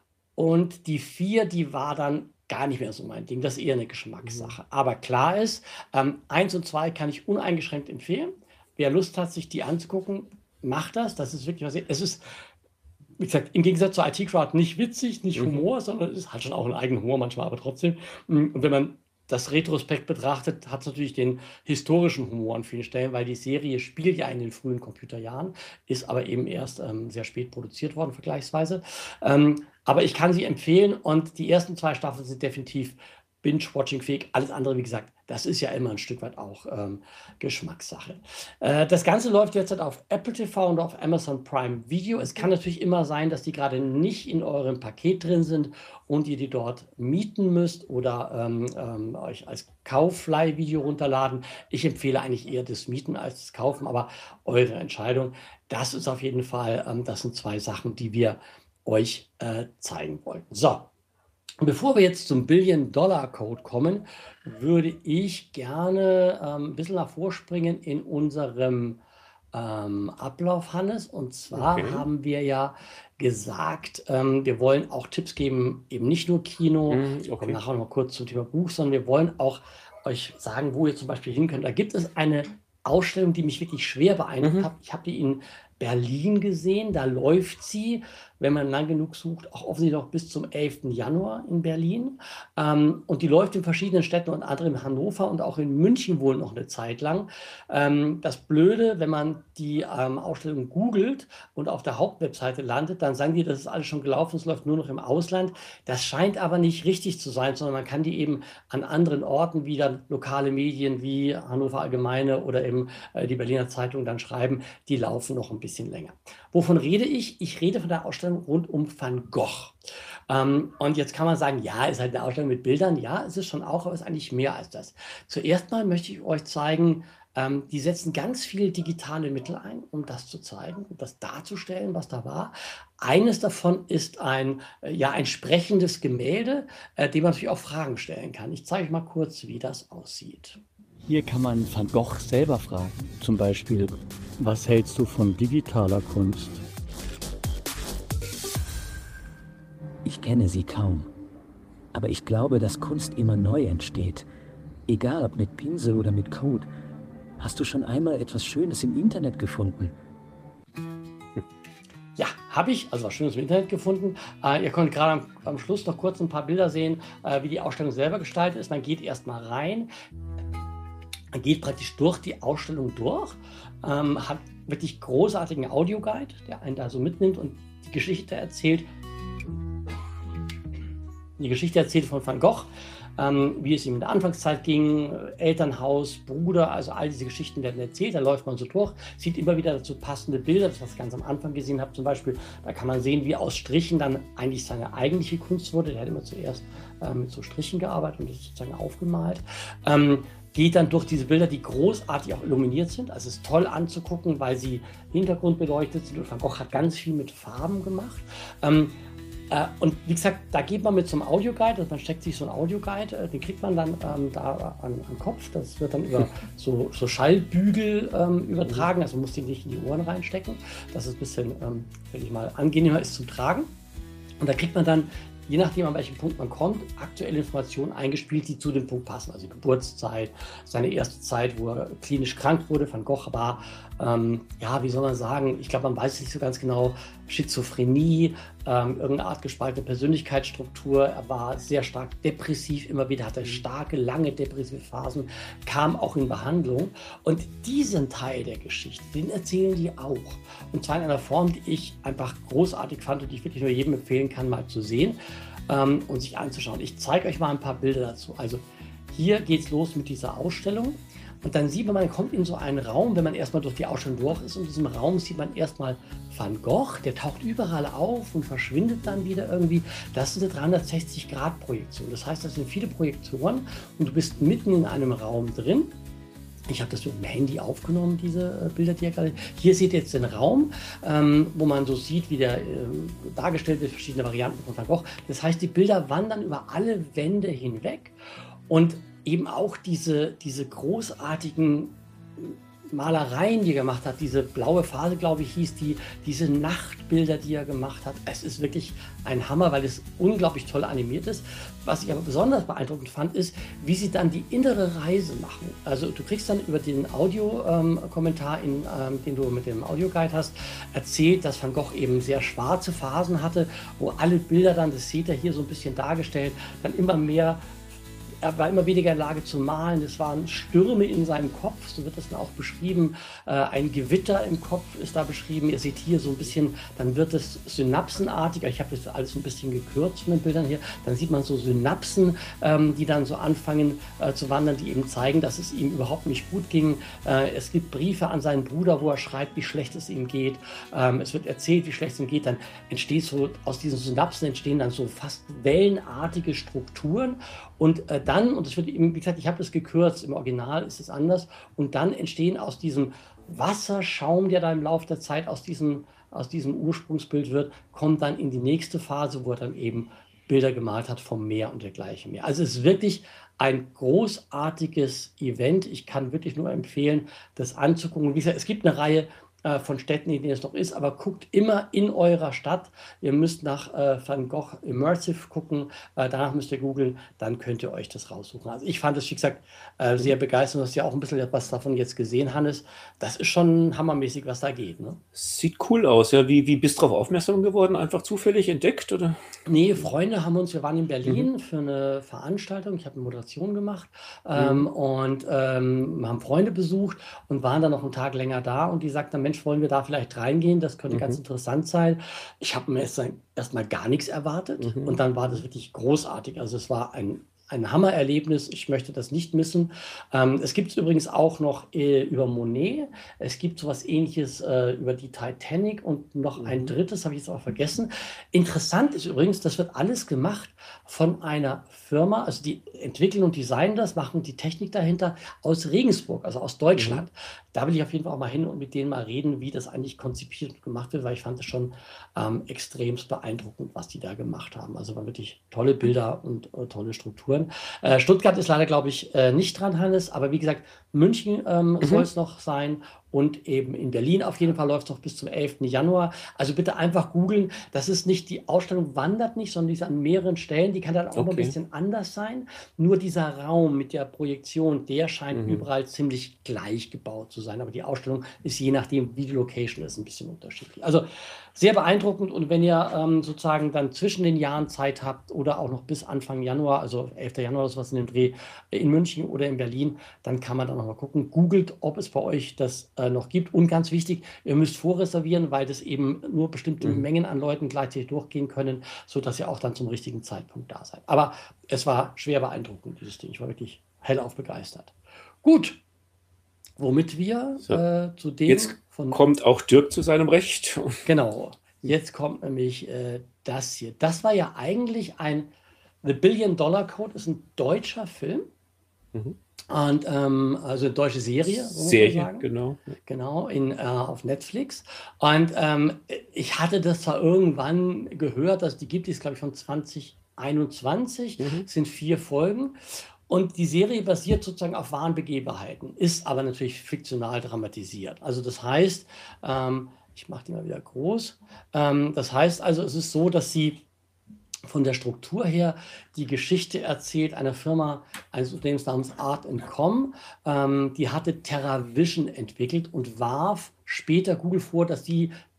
Und die vier, die war dann gar nicht mehr so mein Ding. Das ist eher eine Geschmackssache. Mhm. Aber klar ist, ähm, eins und zwei kann ich uneingeschränkt empfehlen. Wer Lust hat, sich die anzugucken, macht das. Das ist wirklich was. Es ist, wie gesagt, im Gegensatz zur I T-Crowd nicht witzig, nicht Mhm. Humor, sondern es hat schon auch einen eigenen Humor manchmal, aber trotzdem. Und wenn man das Retrospekt betrachtet, hat es natürlich den historischen Humor an vielen Stellen, weil die Serie spielt ja in den frühen Computerjahren, ist aber eben erst ähm, sehr spät produziert worden, vergleichsweise. Ähm, aber ich kann sie empfehlen und die ersten zwei Staffeln sind definitiv Binge-Watching-fähig. Alles andere, wie gesagt, das ist ja immer ein Stück weit auch ähm, Geschmackssache. Äh, das Ganze läuft jetzt halt auf Apple T V und auf Amazon Prime Video. Es kann natürlich immer sein, dass die gerade nicht in eurem Paket drin sind und ihr die dort mieten müsst oder ähm, ähm, euch als Kaufleih-Video runterladen. Ich empfehle eigentlich eher das Mieten als das Kaufen, aber eure Entscheidung. Das ist auf jeden Fall, ähm, das sind zwei Sachen, die wir euch äh, zeigen wollten. So. Und bevor wir jetzt zum Billion-Dollar-Code kommen, würde ich gerne ähm, ein bisschen nach vorspringen in unserem ähm, Ablauf, Hannes. Und zwar Okay. haben wir ja gesagt, ähm, wir wollen auch Tipps geben, eben nicht nur Kino, Mhm, wir kommen okay. nachher noch mal kurz zum Thema Buch, sondern wir wollen auch euch sagen, wo ihr zum Beispiel hin könnt. Da gibt es eine Ausstellung, die mich wirklich schwer beeindruckt Mhm. hat. Ich habe die in Berlin gesehen, da läuft sie, wenn man lang genug sucht, auch offensichtlich noch bis zum elften Januar in Berlin. Ähm, und die läuft in verschiedenen Städten, unter anderem in Hannover und auch in München wohl noch eine Zeit lang. Ähm, das Blöde, wenn man die ähm, Ausstellung googelt und auf der Hauptwebseite landet, dann sagen die, das ist alles schon gelaufen, es läuft nur noch im Ausland. Das scheint aber nicht richtig zu sein, sondern man kann die eben an anderen Orten, wie dann lokale Medien wie Hannover Allgemeine oder eben äh, die Berliner Zeitung dann schreiben, die laufen noch ein bisschen länger. Wovon rede ich? Ich rede von der Ausstellung rund um Van Gogh. Ähm, und jetzt kann man sagen, ja, ist halt eine Ausstellung mit Bildern. Ja, ist es schon auch, aber ist eigentlich mehr als das. Zuerst mal möchte ich euch zeigen, ähm, die setzen ganz viele digitale Mittel ein, um das zu zeigen, um das darzustellen, was da war. Eines davon ist ein, äh, ja, ein sprechendes Gemälde, äh, dem man natürlich auch Fragen stellen kann. Ich zeige euch mal kurz, wie das aussieht. Hier kann man Van Gogh selber fragen. Zum Beispiel, was hältst du von digitaler Kunst? Ich kenne sie kaum. Aber ich glaube, dass Kunst immer neu entsteht. Egal ob mit Pinsel oder mit Code. Hast du schon einmal etwas Schönes im Internet gefunden? Ja, habe ich, also was Schönes im Internet gefunden. Äh, ihr könnt gerade am, am Schluss noch kurz ein paar Bilder sehen, äh, wie die Ausstellung selber gestaltet ist. Man geht erstmal rein, man geht praktisch durch die Ausstellung durch, ähm, hat wirklich großartigen Audioguide, der einen da so mitnimmt und die Geschichte erzählt. Die Geschichte erzählt von Van Gogh, ähm, wie es ihm in der Anfangszeit ging, Elternhaus, Bruder, also all diese Geschichten werden erzählt, da läuft man so durch, sieht immer wieder dazu passende Bilder, das was ich ganz am Anfang gesehen habe zum Beispiel, da kann man sehen, wie aus Strichen dann eigentlich seine eigentliche Kunst wurde, der hat immer zuerst äh, mit so Strichen gearbeitet und das sozusagen aufgemalt. Ähm, geht dann durch diese Bilder, die großartig auch illuminiert sind. Also es ist toll anzugucken, weil sie hintergrundbeleuchtet sind und Van Gogh hat ganz viel mit Farben gemacht. Ähm, Äh, und wie gesagt, da geht man mit so einem Audioguide, also man steckt sich so einen Audioguide, äh, den kriegt man dann ähm, da an, an den Kopf, das wird dann über so, so Schallbügel ähm, übertragen, also man muss die nicht in die Ohren reinstecken, dass es ein bisschen, ähm, wenn ich mal, angenehmer ist zum Tragen. Und da kriegt man dann, je nachdem an welchem Punkt man kommt, aktuelle Informationen eingespielt, die zu dem Punkt passen. Also Geburtszeit, seine erste Zeit, wo er klinisch krank wurde. Van Gogh war, ähm, ja, wie soll man sagen, ich glaube, man weiß nicht so ganz genau, Schizophrenie, ähm, irgendeine Art gespaltene Persönlichkeitsstruktur. Er war sehr stark depressiv, immer wieder hatte starke, lange depressive Phasen, kam auch in Behandlung. Und diesen Teil der Geschichte, den erzählen die auch. Und zwar in einer Form, die ich einfach großartig fand und die ich wirklich nur jedem empfehlen kann, mal zu sehen ähm, und sich anzuschauen. Ich zeige euch mal ein paar Bilder dazu. Also hier geht es los mit dieser Ausstellung. Und dann sieht man, man kommt in so einen Raum, wenn man erstmal durch die Ausstellung durch ist. Und in diesem Raum sieht man erstmal Van Gogh, der taucht überall auf und verschwindet dann wieder irgendwie. Das ist eine dreihundertsechzig Grad Projektion. Das heißt, das sind viele Projektoren und du bist mitten in einem Raum drin. Ich habe das mit dem Handy aufgenommen, diese Bilder, die ihr gerade. Hier seht ihr jetzt den Raum, ähm, wo man so sieht, wie der äh, dargestellt wird, verschiedene Varianten von Van Gogh. Das heißt, die Bilder wandern über alle Wände hinweg und eben auch diese, diese großartigen Malereien, die er gemacht hat, diese blaue Phase, glaube ich, hieß die, diese Nachtbilder, die er gemacht hat. Es ist wirklich ein Hammer, weil es unglaublich toll animiert ist. Was ich aber besonders beeindruckend fand, ist, wie sie dann die innere Reise machen. Also du kriegst dann über den Audiokommentar, ähm, ähm, den du mit dem Audioguide hast, erzählt, dass Van Gogh eben sehr schwarze Phasen hatte, wo alle Bilder dann, das seht ihr hier so ein bisschen dargestellt, dann immer mehr. Er war immer weniger in der Lage zu malen. Es waren Stürme in seinem Kopf, so wird das dann auch beschrieben. Äh, ein Gewitter im Kopf ist da beschrieben. Ihr seht hier so ein bisschen, dann wird es synapsenartiger. Ich habe das alles ein bisschen gekürzt von den Bildern hier. Dann sieht man so Synapsen, ähm, die dann so anfangen äh, zu wandern, die eben zeigen, dass es ihm überhaupt nicht gut ging. Äh, es gibt Briefe an seinen Bruder, wo er schreibt, wie schlecht es ihm geht. Ähm, es wird erzählt, wie schlecht es ihm geht. Dann entsteht so, aus diesen Synapsen entstehen dann so fast wellenartige Strukturen. Und äh, dann, und das wird eben, wie gesagt, ich habe das gekürzt, im Original ist es anders, und dann entstehen aus diesem Wasserschaum, der da im Laufe der Zeit aus diesem, aus diesem Ursprungsbild wird, kommt dann in die nächste Phase, wo er dann eben Bilder gemalt hat vom Meer und dergleichen mehr. Also es ist wirklich ein großartiges Event. Ich kann wirklich nur empfehlen, das anzugucken. Wie gesagt, es gibt eine Reihe von Städten, in denen es noch ist, aber guckt immer in eurer Stadt. Ihr müsst nach äh, Van Gogh Immersive gucken, äh, danach müsst ihr googeln, dann könnt ihr euch das raussuchen. Also ich fand es, wie gesagt, äh, sehr begeisternd. Du hast ja auch ein bisschen was davon jetzt gesehen, Hannes. Das ist schon hammermäßig, was da geht. Ne? Sieht cool aus. Ja, wie, wie bist du darauf aufmerksam geworden? Einfach zufällig entdeckt? Oder? Nee, Freunde haben uns, wir waren in Berlin mhm. für eine Veranstaltung, ich habe eine Moderation gemacht ähm, mhm. und ähm, haben Freunde besucht und waren dann noch einen Tag länger da und die sagten, Mensch, wollen wir da vielleicht reingehen, das könnte mhm. ganz interessant sein. Ich habe mir erst, erst mal gar nichts erwartet mhm. und dann war das wirklich großartig. Also es war ein Ein Hammererlebnis, ich möchte das nicht missen. Ähm, es gibt es übrigens auch noch äh, über Monet. Es gibt sowas Ähnliches äh, über die Titanic und noch mhm. ein drittes, habe ich jetzt auch vergessen. Interessant ist übrigens, das wird alles gemacht von einer Firma, also die entwickeln und designen das, machen die Technik dahinter aus Regensburg, also aus Deutschland. Mhm. Da will ich auf jeden Fall auch mal hin und mit denen mal reden, wie das eigentlich konzipiert und gemacht wird, weil ich fand es schon ähm, extremst beeindruckend, was die da gemacht haben. Also waren wirklich tolle Bilder und äh, tolle Strukturen. Äh, Stuttgart ist leider, glaube ich, äh, nicht dran, Hannes, aber wie gesagt, München ähm, mhm. soll es noch sein und eben in Berlin auf jeden Fall läuft es noch bis zum elften Januar. Also bitte einfach googeln. Das ist nicht, die Ausstellung wandert nicht, sondern die ist an mehreren Stellen. Die kann dann auch okay. noch ein bisschen anders sein. Nur dieser Raum mit der Projektion, der scheint mhm. überall ziemlich gleich gebaut zu sein. Aber die Ausstellung ist je nachdem, wie die Location ist, ein bisschen unterschiedlich. Also sehr beeindruckend. Und wenn ihr ähm, sozusagen dann zwischen den Jahren Zeit habt oder auch noch bis Anfang Januar, also elften Januar oder sowas in dem Dreh, in München oder in Berlin, dann kann man dann noch mal gucken. Googelt, ob es bei euch das äh, noch gibt. Und ganz wichtig, ihr müsst vorreservieren, weil das eben nur bestimmte mhm. Mengen an Leuten gleichzeitig durchgehen können, sodass ihr auch dann zum richtigen Zeitpunkt da seid. Aber es war schwer beeindruckend, dieses Ding. Ich war wirklich hellauf begeistert. Gut, womit wir so. äh, zu dem... Jetzt von, kommt auch Dirk zu seinem Recht. Genau, jetzt kommt nämlich äh, das hier. Das war ja eigentlich ein... The Billion Dollar Code ist ein deutscher Film. Mhm. Und ähm, also eine deutsche Serie, so Serie, sagen. genau. Genau, in, äh, auf Netflix. Und ähm, ich hatte das zwar irgendwann gehört, dass die gibt, die ist, glaube ich, von zwanzig einundzwanzig, mhm. sind vier Folgen. Und die Serie basiert sozusagen auf wahren Begebenheiten, ist aber natürlich fiktional dramatisiert. Also das heißt, ähm, ich mache die mal wieder groß, ähm, das heißt also, es ist so, dass sie von der Struktur her die Geschichte erzählt einer Firma, eines Unternehmens namens Art and Com. Ähm, die hatte TerraVision entwickelt und warf später Google vor, dass die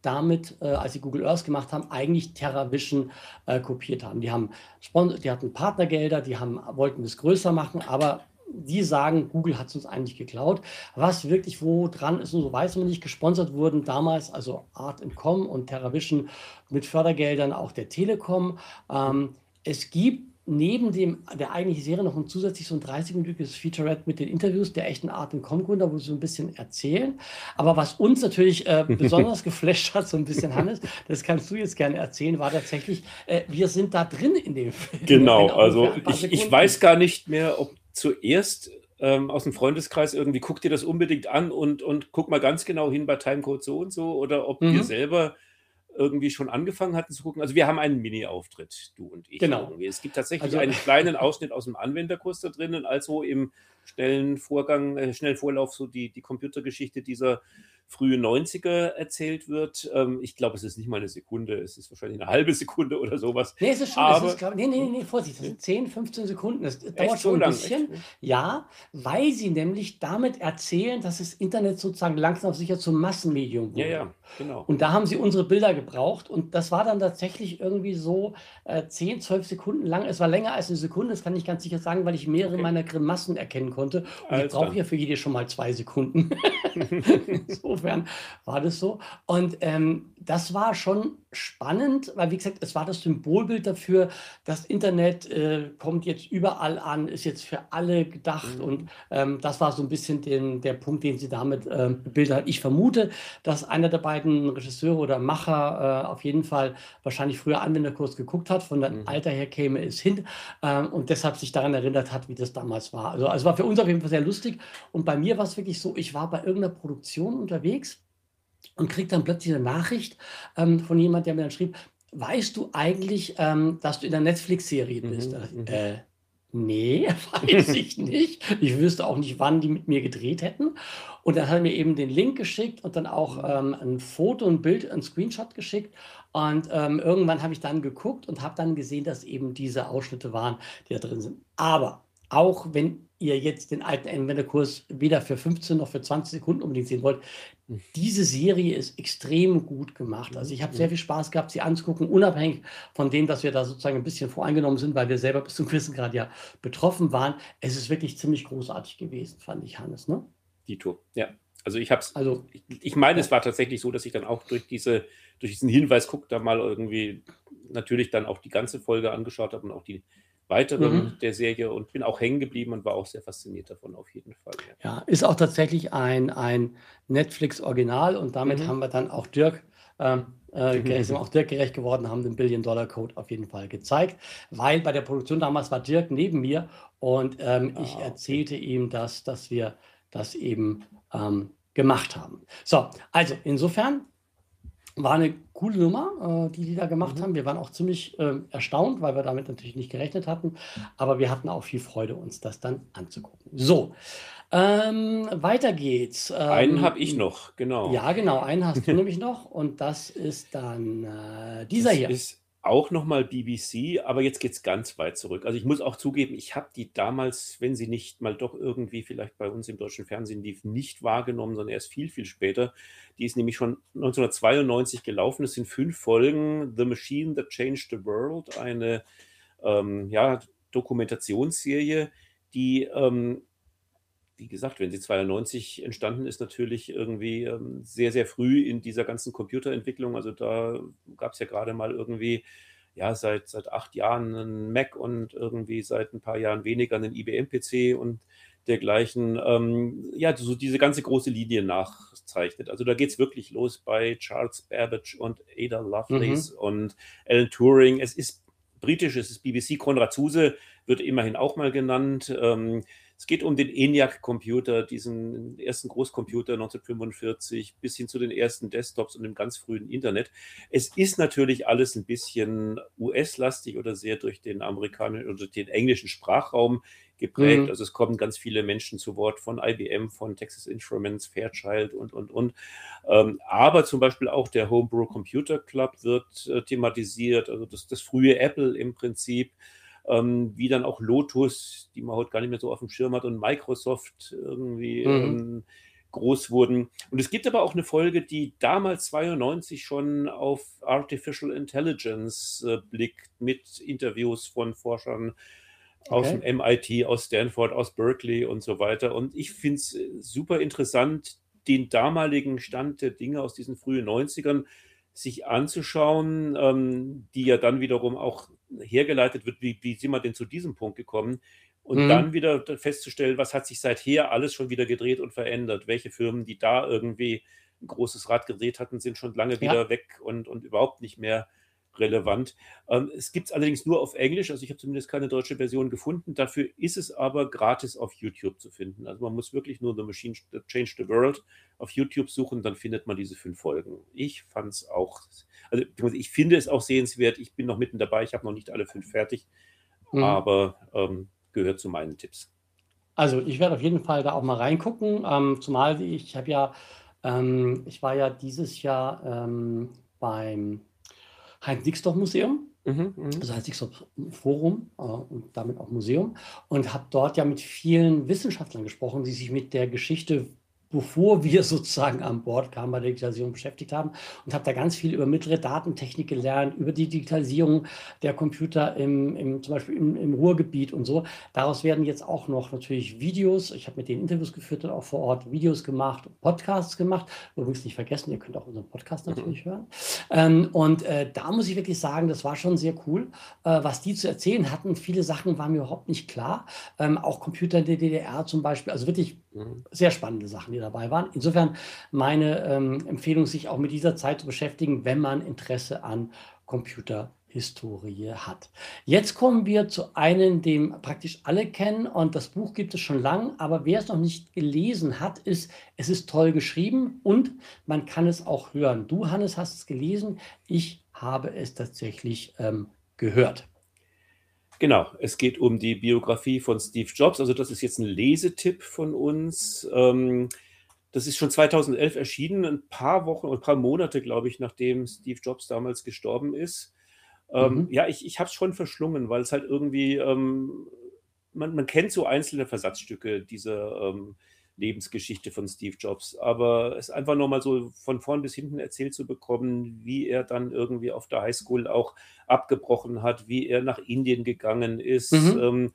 damit, äh, als sie Google Earth gemacht haben, eigentlich TerraVision äh, kopiert haben. Die haben Spon- die hatten Partnergelder, die haben, wollten das größer machen, aber die sagen, Google hat es uns eigentlich geklaut. Was wirklich wo dran ist und so weiß man nicht. Gesponsert wurden damals also Art und Com und TerraVision mit Fördergeldern auch der Telekom. Ähm, es gibt neben dem, der eigentlichen Serie noch ein zusätzlich so ein dreißig-minütiges Featurette mit den Interviews der echten Art und Com-Gründer, wo sie so ein bisschen erzählen. Aber was uns natürlich äh, besonders geflasht hat, so ein bisschen, Hannes, das kannst du jetzt gerne erzählen, war tatsächlich, äh, wir sind da drin in dem Film. Genau, Ein Auge also für ein paar ich, ich Sekunden. weiß gar nicht mehr, ob zuerst ähm, aus dem Freundeskreis irgendwie, guck dir das unbedingt an und, und guck mal ganz genau hin bei Timecode so und so, oder ob wir Mhm. selber irgendwie schon angefangen hatten zu gucken. Also wir haben einen Mini-Auftritt, du und ich. Genau. Irgendwie. Es gibt tatsächlich Also- einen kleinen Ausschnitt aus dem Anwenderkurs da drinnen, also im schnellen Vorgang, äh, schnellen Vorlauf, so die, die Computergeschichte dieser frühen neunziger erzählt wird. Ähm, ich glaube, es ist nicht mal eine Sekunde, es ist wahrscheinlich eine halbe Sekunde oder sowas. Nee, es ist schon, Aber- es ist, glaub, nee, nee, nee, nee, Vorsicht, das sind zehn, fünfzehn Sekunden. Das dauert so schon ein lang, bisschen. echt? Ja, weil sie nämlich damit erzählen, dass das Internet sozusagen langsam sicher zum Massenmedium wurde. Ja, ja, genau. Und da haben sie unsere Bilder gebraucht und das war dann tatsächlich irgendwie so äh, zehn, zwölf Sekunden lang. Es war länger als eine Sekunde, das kann ich ganz sicher sagen, weil ich mehrere Okay. meiner Grimassen erkennen konnte. Und ich Also brauche dann. ja für jede schon mal zwei Sekunden. Insofern war das so. Und ähm, das war schon spannend, weil wie gesagt, es war das Symbolbild dafür, das Internet äh, kommt jetzt überall an, ist jetzt für alle gedacht Mhm. und ähm, das war so ein bisschen den, der Punkt, den sie damit ähm, gebildet hat. Ich vermute, dass einer der beiden Regisseure oder Macher äh, auf jeden Fall wahrscheinlich früher Anwenderkurs geguckt hat, von dem Mhm. Alter her käme es hin ähm, und deshalb sich daran erinnert hat, wie das damals war. Also, also war für uns auf jeden Fall sehr lustig und bei mir war es wirklich so, ich war bei irgendeiner Produktion unterwegs und krieg dann plötzlich eine Nachricht ähm, von jemand, der mir dann schrieb, weißt du eigentlich, ähm, dass du in der Netflix-Serie bist? Mhm, Da dachte ich, mhm. äh, nee, weiß ich nicht. Ich wüsste auch nicht, wann die mit mir gedreht hätten. Und dann hat er mir eben den Link geschickt und dann auch ähm, ein Foto, ein Bild, ein Screenshot geschickt. Und ähm, irgendwann habe ich dann geguckt und habe dann gesehen, dass eben diese Ausschnitte waren, die da drin sind. Aber auch wenn ihr jetzt den alten Anwenderkurs weder für fünfzehn noch für zwanzig Sekunden unbedingt sehen wollt, diese Serie ist extrem gut gemacht. Also ich habe sehr viel Spaß gehabt, sie anzugucken, unabhängig von dem, dass wir da sozusagen ein bisschen voreingenommen sind, weil wir selber bis zum gewissen Grad ja betroffen waren. Es ist wirklich ziemlich großartig gewesen, fand ich, Hannes. Ne? Dito, ja. Also ich habe es, Also, ich, ich meine, ja. es war tatsächlich so, dass ich dann auch durch diese, durch diesen Hinweis, guck da mal irgendwie, natürlich dann auch die ganze Folge angeschaut habe und auch die weiteren Mhm. der Serie und bin auch hängen geblieben und war auch sehr fasziniert davon auf jeden Fall. Ja. Ja, ist auch tatsächlich ein, ein Netflix-Original und damit Mhm. haben wir dann auch Dirk, ähm, äh, ge- sind wir auch Dirk gerecht geworden, haben den Billion-Dollar-Code auf jeden Fall gezeigt, weil bei der Produktion damals war Dirk neben mir und ähm, Ah, ich okay. erzählte ihm, dass, dass wir das eben ähm, gemacht haben. So, also insofern war eine coole Nummer, äh, die die da gemacht Mhm. haben. Wir waren auch ziemlich ähm, erstaunt, weil wir damit natürlich nicht gerechnet hatten. Aber wir hatten auch viel Freude, uns das dann anzugucken. So, ähm, weiter geht's. Einen Ähm, habe ich noch, genau. Ja, genau, einen hast du nämlich noch. Und das ist dann äh, dieser Das hier. ist auch nochmal B B C, aber jetzt geht es ganz weit zurück. Also ich muss auch zugeben, ich habe die damals, wenn sie nicht mal doch irgendwie vielleicht bei uns im deutschen Fernsehen lief, nicht wahrgenommen, sondern erst viel, viel später. Die ist nämlich schon neunzehnhundertzweiundneunzig gelaufen. Es sind fünf Folgen. The Machine That Changed the World, eine ähm, ja, Dokumentationsserie, die, ähm, wie gesagt, wenn sie zweiundneunzig entstanden ist, natürlich irgendwie ähm, sehr, sehr früh in dieser ganzen Computerentwicklung. Also da gab es ja gerade mal irgendwie, ja, seit, seit acht Jahren einen Mac und irgendwie seit ein paar Jahren weniger einen I B M-P C und dergleichen. Ähm, ja, so diese ganze große Linie nachzeichnet. Also da geht es wirklich los bei Charles Babbage und Ada Lovelace Mhm. und Alan Turing. Es ist britisch, es ist B B C. Konrad Zuse wird immerhin auch mal genannt. Ähm, es geht um den ENIAC-Computer, diesen ersten Großcomputer neunzehnhundertfünfundvierzig, bis hin zu den ersten Desktops und dem ganz frühen Internet. Es ist natürlich alles ein bisschen U S-lastig oder sehr durch den amerikanischen oder den englischen Sprachraum geprägt. Mhm. Also es kommen ganz viele Menschen zu Wort von I B M, von Texas Instruments, Fairchild und, und, und. Ähm, aber zum Beispiel auch der Homebrew Computer Club wird äh, thematisiert, also das, das frühe Apple im Prinzip. Ähm, wie dann auch Lotus, die man heute gar nicht mehr so auf dem Schirm hat, und Microsoft irgendwie Mhm. ähm, groß wurden. Und es gibt aber auch eine Folge, die damals zweiundneunzig schon auf Artificial Intelligence äh, blickt, mit Interviews von Forschern aus dem Okay. M I T, aus Stanford, aus Berkeley und so weiter. Und ich finde es super interessant, den damaligen Stand der Dinge aus diesen frühen neunzigern sich anzuschauen, ähm, die ja dann wiederum auch hergeleitet wird, wie, wie sind wir denn zu diesem Punkt gekommen? Und dann Mhm. wieder festzustellen, was hat sich seither alles schon wieder gedreht und verändert. Welche Firmen, die da irgendwie ein großes Rad gedreht hatten, sind schon lange Ja. wieder weg und, und überhaupt nicht mehr relevant. Ähm, es gibt es allerdings nur auf Englisch, also ich habe zumindest keine deutsche Version gefunden. Dafür ist es aber gratis auf YouTube zu finden. Also man muss wirklich nur The Machine Changed the World auf YouTube suchen, dann findet man diese fünf Folgen. Ich fand es auch, also ich finde es auch sehenswert. Ich bin noch mitten dabei, ich habe noch nicht alle fünf fertig, Mhm. aber ähm, gehört zu meinen Tipps. Also ich werde auf jeden Fall da auch mal reingucken, ähm, zumal ich habe ja, ähm, ich war ja dieses Jahr ähm, beim Heinz-Dixdorf-Museum, Mhm, mhm. also Heinz-Dixdorf-Forum äh, und damit auch Museum, und habe dort ja mit vielen Wissenschaftlern gesprochen, die sich mit der Geschichte, bevor wir sozusagen an Bord kamen, bei der Digitalisierung beschäftigt haben, und habe da ganz viel über mittlere Datentechnik gelernt, über die Digitalisierung der Computer im, im, zum Beispiel im, im Ruhrgebiet und so. Daraus werden jetzt auch noch natürlich Videos, ich habe mit denen Interviews geführt und auch vor Ort Videos gemacht, Podcasts gemacht. Übrigens nicht vergessen, ihr könnt auch unseren Podcast Mhm. natürlich hören. Ähm, und äh, da muss ich wirklich sagen, das war schon sehr cool, äh, was die zu erzählen hatten. Viele Sachen waren mir überhaupt nicht klar. Ähm, auch Computer in der D D R zum Beispiel, also wirklich Mhm. sehr spannende Sachen, die dabei waren. Insofern meine ähm, Empfehlung, sich auch mit dieser Zeit zu beschäftigen, wenn man Interesse an Computerhistorie hat. Jetzt kommen wir zu einem, den praktisch alle kennen, und das Buch gibt es schon lang, aber wer es noch nicht gelesen hat, ist, es ist toll geschrieben und man kann es auch hören. Du, Hannes, hast es gelesen, ich habe es tatsächlich ähm, gehört. Genau, es geht um die Biografie von Steve Jobs. Also das ist jetzt ein Lesetipp von uns. Ähm, das ist schon zweitausendelf erschienen, ein paar Wochen und ein paar Monate, glaube ich, nachdem Steve Jobs damals gestorben ist. Ähm, Mhm. ja, ich, ich habe es schon verschlungen, weil es halt irgendwie, ähm, man, man kennt so einzelne Versatzstücke dieser ähm, Lebensgeschichte von Steve Jobs, aber es einfach nochmal so von vorn bis hinten erzählt zu bekommen, wie er dann irgendwie auf der Highschool auch abgebrochen hat, wie er nach Indien gegangen ist, Mhm. ähm,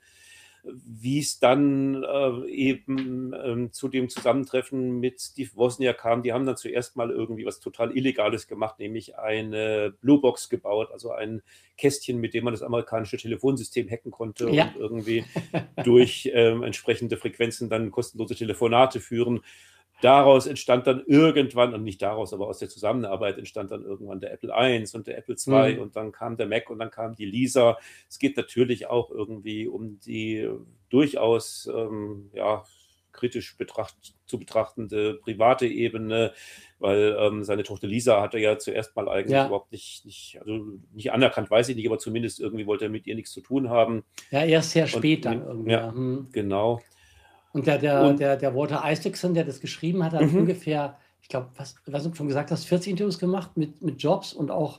wie es dann äh, eben ähm, zu dem Zusammentreffen mit Steve Wozniak kam. Die haben dann zuerst mal irgendwie was total Illegales gemacht, nämlich eine Bluebox gebaut, also ein Kästchen, mit dem man das amerikanische Telefonsystem hacken konnte Ja. und irgendwie durch ähm, entsprechende Frequenzen dann kostenlose Telefonate führen. Daraus entstand dann irgendwann, und nicht daraus, aber aus der Zusammenarbeit entstand dann irgendwann der Apple eins und der Apple zwei Mhm. und dann kam der Mac und dann kam die Lisa. Es geht natürlich auch irgendwie um die äh, durchaus ähm, ja, kritisch betracht, zu betrachtende private Ebene, weil ähm, seine Tochter Lisa hatte ja zuerst mal eigentlich Ja. überhaupt nicht, nicht, also nicht anerkannt, weiß ich nicht, aber zumindest irgendwie wollte er mit ihr nichts zu tun haben. Ja, erst sehr Und spät dann mit, irgendwie, ja, ja. Hm. genau. Und der, der, Und der, der Walter Isaacson, der das geschrieben hat, hat mhm. ungefähr, ich glaube, was, was du schon gesagt hast, vierzig Interviews gemacht mit, mit Jobs und auch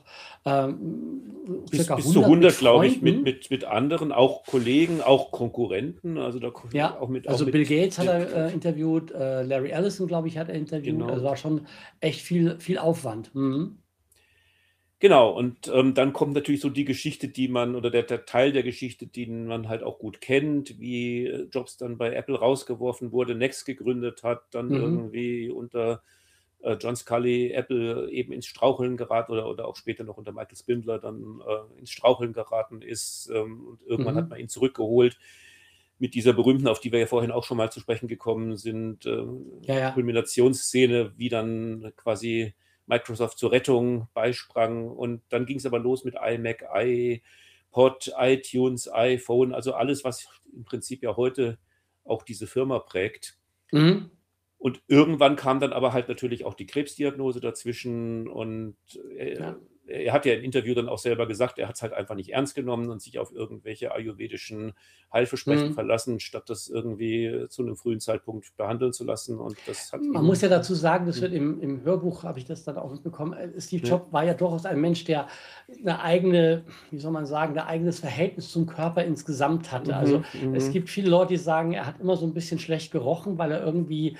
ähm, bis, circa bis zu hundert mit hundert, glaube ich, mit, Freunden. mit, mit anderen, auch Kollegen, auch Konkurrenten, also da Ja, auch mit, auch also mit, Bill Gates hat mit er äh, interviewt, äh, Larry Ellison, glaube ich, hat er interviewt. genau. Also war schon echt viel, viel Aufwand. Mhm. Genau, und ähm, dann kommt natürlich so die Geschichte, die man, oder der, der Teil der Geschichte, den man halt auch gut kennt, wie äh, Jobs dann bei Apple rausgeworfen wurde, Next gegründet hat, dann Mhm. irgendwie unter äh, John Scully Apple eben ins Straucheln geraten oder, oder auch später noch unter Michael Spindler dann äh, ins Straucheln geraten ist ähm, und irgendwann hat Mhm. man ihn zurückgeholt mit dieser berühmten, auf die wir ja vorhin auch schon mal zu sprechen gekommen sind, äh, Ja, ja. Kulminationsszene, wie dann quasi Microsoft zur Rettung beisprang. Und dann ging es aber los mit iMac, iPod, iTunes, iPhone, also alles, was im Prinzip ja heute auch diese Firma prägt. Mhm. Und irgendwann kam dann aber halt natürlich auch die Krebsdiagnose dazwischen und er, Ja. er hat ja im Interview dann auch selber gesagt, er hat es halt einfach nicht ernst genommen und sich auf irgendwelche ayurvedischen Heilversprechen Mhm. verlassen, statt das irgendwie zu einem frühen Zeitpunkt behandeln zu lassen. Und das hat Man ihm, muss ja dazu sagen, das hm, wird im, im Hörbuch, habe ich das dann auch mitbekommen, äh, Steve ja, Jobs war ja durchaus ein Mensch, der eine eigene, wie soll man sagen, ein eigenes Verhältnis zum Körper insgesamt hatte. Also mhm, es mhm, gibt viele Leute, die sagen, er hat immer so ein bisschen schlecht gerochen, weil er irgendwie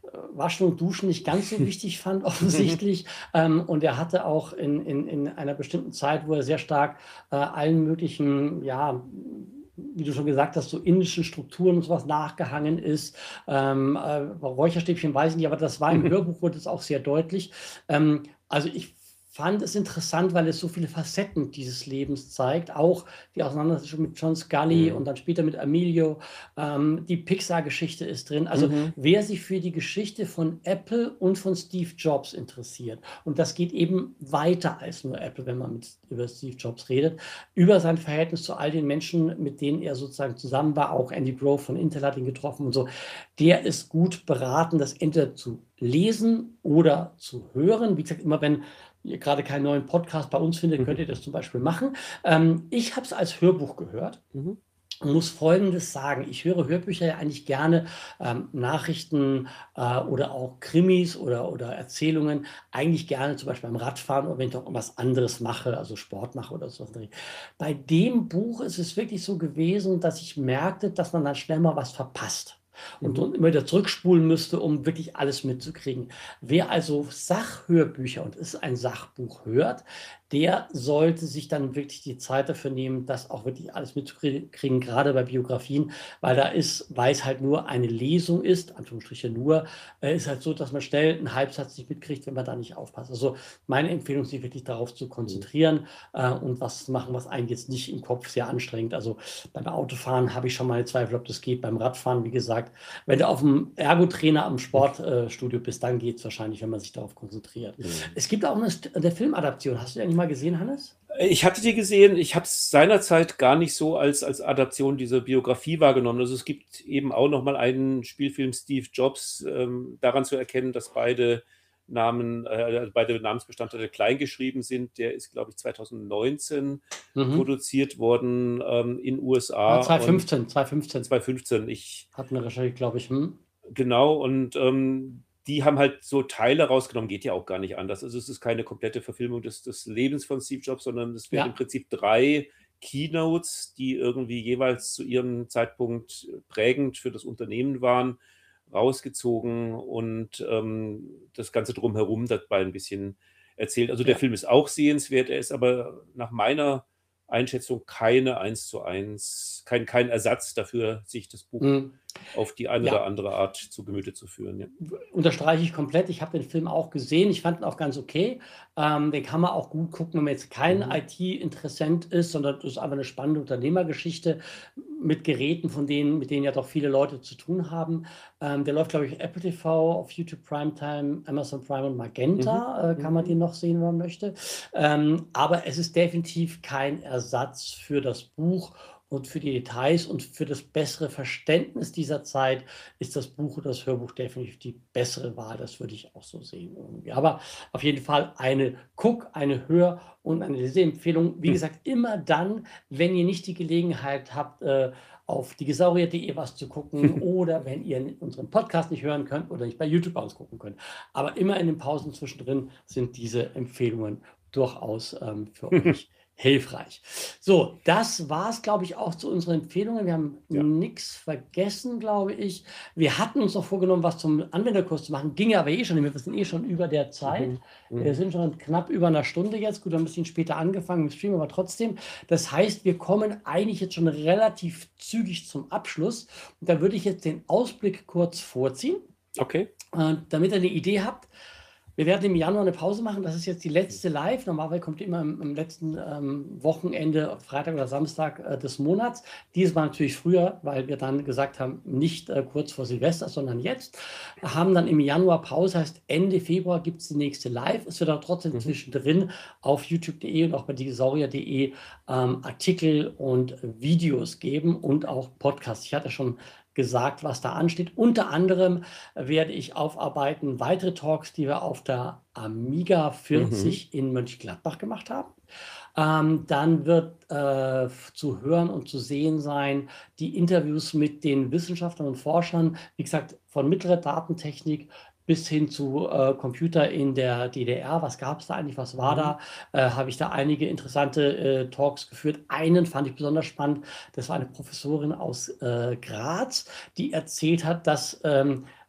Waschen und Duschen nicht ganz so wichtig fand, offensichtlich. Ähm, und er hatte auch in, in, in einer bestimmten Zeit, wo er sehr stark äh, allen möglichen, ja, wie du schon gesagt hast, so indischen Strukturen und sowas nachgehangen ist. Ähm, äh, Räucherstäbchen weiß ich nicht, aber das war im Hörbuch, wurde es auch sehr deutlich. Ähm, also ich fand es interessant, weil es so viele Facetten dieses Lebens zeigt. Auch die Auseinandersetzung mit John Scully Mhm. und dann später mit Emilio. Ähm, die Pixar-Geschichte ist drin. Also Mhm. wer sich für die Geschichte von Apple und von Steve Jobs interessiert, und das geht eben weiter als nur Apple, wenn man mit, über Steve Jobs redet, über sein Verhältnis zu all den Menschen, mit denen er sozusagen zusammen war, auch Andy Grove von Intel hat ihn getroffen und so, der ist gut beraten, das entweder zu lesen oder zu hören. Wie gesagt, immer wenn ihr gerade keinen neuen Podcast bei uns findet, könnt ihr das zum Beispiel machen. Ähm, ich habe es als Hörbuch gehört. Mhm. Und muss Folgendes sagen: Ich höre Hörbücher ja eigentlich gerne, ähm, Nachrichten äh, oder auch Krimis oder, oder Erzählungen, eigentlich gerne zum Beispiel beim Radfahren oder wenn ich noch irgendwas anderes mache, also Sport mache oder so. Bei dem Buch ist es wirklich so gewesen, dass ich merkte, dass man dann schnell mal was verpasst. Und Mhm. dann immer wieder zurückspulen müsste, um wirklich alles mitzukriegen. Wer also Sachhörbücher und es ein Sachbuch hört, der sollte sich dann wirklich die Zeit dafür nehmen, das auch wirklich alles mitzukriegen, gerade bei Biografien, weil da ist, weil es halt nur eine Lesung ist, Anführungsstriche nur, äh, ist halt so, dass man schnell einen Halbsatz nicht mitkriegt, wenn man da nicht aufpasst. Also meine Empfehlung ist, sich wirklich darauf zu konzentrieren äh, und was zu machen, was einen jetzt nicht im Kopf sehr anstrengt. Also beim Autofahren habe ich schon meine Zweifel, ob das geht. Beim Radfahren, wie gesagt, wenn du auf dem Ergotrainer am Sportstudio äh, bist, dann geht es wahrscheinlich, wenn man sich darauf konzentriert. Mhm. Es gibt auch eine, eine Filmadaption. Hast du die eigentlich mal gesehen, Hannes? Ich hatte die gesehen, ich habe es seinerzeit gar nicht so als, als Adaption dieser Biografie wahrgenommen. Also es gibt eben auch noch mal einen Spielfilm Steve Jobs, ähm, daran zu erkennen, dass beide Namen, äh, beide Namensbestandteile klein geschrieben sind. Der ist, glaube ich, zweitausendneunzehn Mhm. produziert worden ähm, in U S A. Ja, zwanzig fünfzehn, zwanzig fünfzehn. zwanzig fünfzehn. Ich Hat eine Recherche, glaube ich. Hm? Genau, und ähm, die haben halt so Teile rausgenommen, geht ja auch gar nicht anders. Also es ist keine komplette Verfilmung des, des Lebens von Steve Jobs, sondern es werden Ja. im Prinzip drei Keynotes, die irgendwie jeweils zu ihrem Zeitpunkt prägend für das Unternehmen waren, rausgezogen und ähm, das Ganze drumherum dabei ein bisschen erzählt. Also der Ja. Film ist auch sehenswert, er ist aber nach meiner Einschätzung keine eins zu eins, kein, kein Ersatz dafür, sich das Buch Hm. auf die eine Ja. oder andere Art zu Gemüte zu führen. Ja. Unterstreiche ich komplett. Ich habe den Film auch gesehen. Ich fand ihn auch ganz okay. Ähm, den kann man auch gut gucken, wenn man jetzt kein Mhm. I T-Interessent ist, sondern das ist einfach eine spannende Unternehmergeschichte mit Geräten, von denen, mit denen ja doch viele Leute zu tun haben. Ähm, der läuft, glaube ich, Apple T V, auf YouTube Primetime, Amazon Prime und Magenta. Äh, kann man Mhm. den noch sehen, wenn man möchte. Ähm, aber es ist definitiv kein Ersatz für das Buch. Und für die Details und für das bessere Verständnis dieser Zeit ist das Buch oder das Hörbuch definitiv die bessere Wahl. Das würde ich auch so sehen irgendwie. Aber auf jeden Fall eine Guck-, eine Hör- und eine Leseempfehlung. Wie Hm. gesagt, immer dann, wenn ihr nicht die Gelegenheit habt, äh, auf digisaurier punkt de was zu gucken oder wenn ihr unseren Podcast nicht hören könnt oder nicht bei YouTube ausgucken könnt. Aber immer in den Pausen zwischendrin sind diese Empfehlungen durchaus ähm, für euch hilfreich. So, das war es, glaube ich, auch zu unseren Empfehlungen. Wir haben Ja. nichts vergessen, glaube ich. Wir hatten uns noch vorgenommen, was zum Anwenderkurs zu machen. Ginge aber eh schon nicht mehr. Wir sind eh schon über der Zeit. Mhm. Wir Mhm. sind schon knapp über einer Stunde jetzt. Gut, ein bisschen später angefangen mit Stream, aber trotzdem. Das heißt, wir kommen eigentlich jetzt schon relativ zügig zum Abschluss. Und da würde ich jetzt den Ausblick kurz vorziehen, Okay. äh, damit ihr eine Idee habt. Wir werden im Januar eine Pause machen. Das ist jetzt die letzte Live. Normalerweise kommt die immer am, am letzten ähm, Wochenende, Freitag oder Samstag äh, des Monats. Dieses Mal natürlich früher, weil wir dann gesagt haben, nicht äh, kurz vor Silvester, sondern jetzt. Haben dann im Januar Pause, heißt Ende Februar gibt es die nächste Live. Es wird auch trotzdem Mhm. zwischendrin auf youtube punkt de und auch bei digisaurier punkt de ähm, Artikel und Videos geben und auch Podcasts. Ich hatte schon gesagt, was da ansteht. Unter anderem werde ich aufarbeiten weitere Talks, die wir auf der Amiga vierzig in Mönchengladbach gemacht haben. Ähm, dann wird äh, zu hören und zu sehen sein die Interviews mit den Wissenschaftlern und Forschern, wie gesagt, von mittlerer Datentechnik bis hin zu äh, Computer in der D D R. Was gab es da eigentlich? Was war Mhm. da? Äh, habe ich da einige interessante äh, Talks geführt. Einen fand ich besonders spannend. Das war eine Professorin aus äh, Graz, die erzählt hat, dass ähm,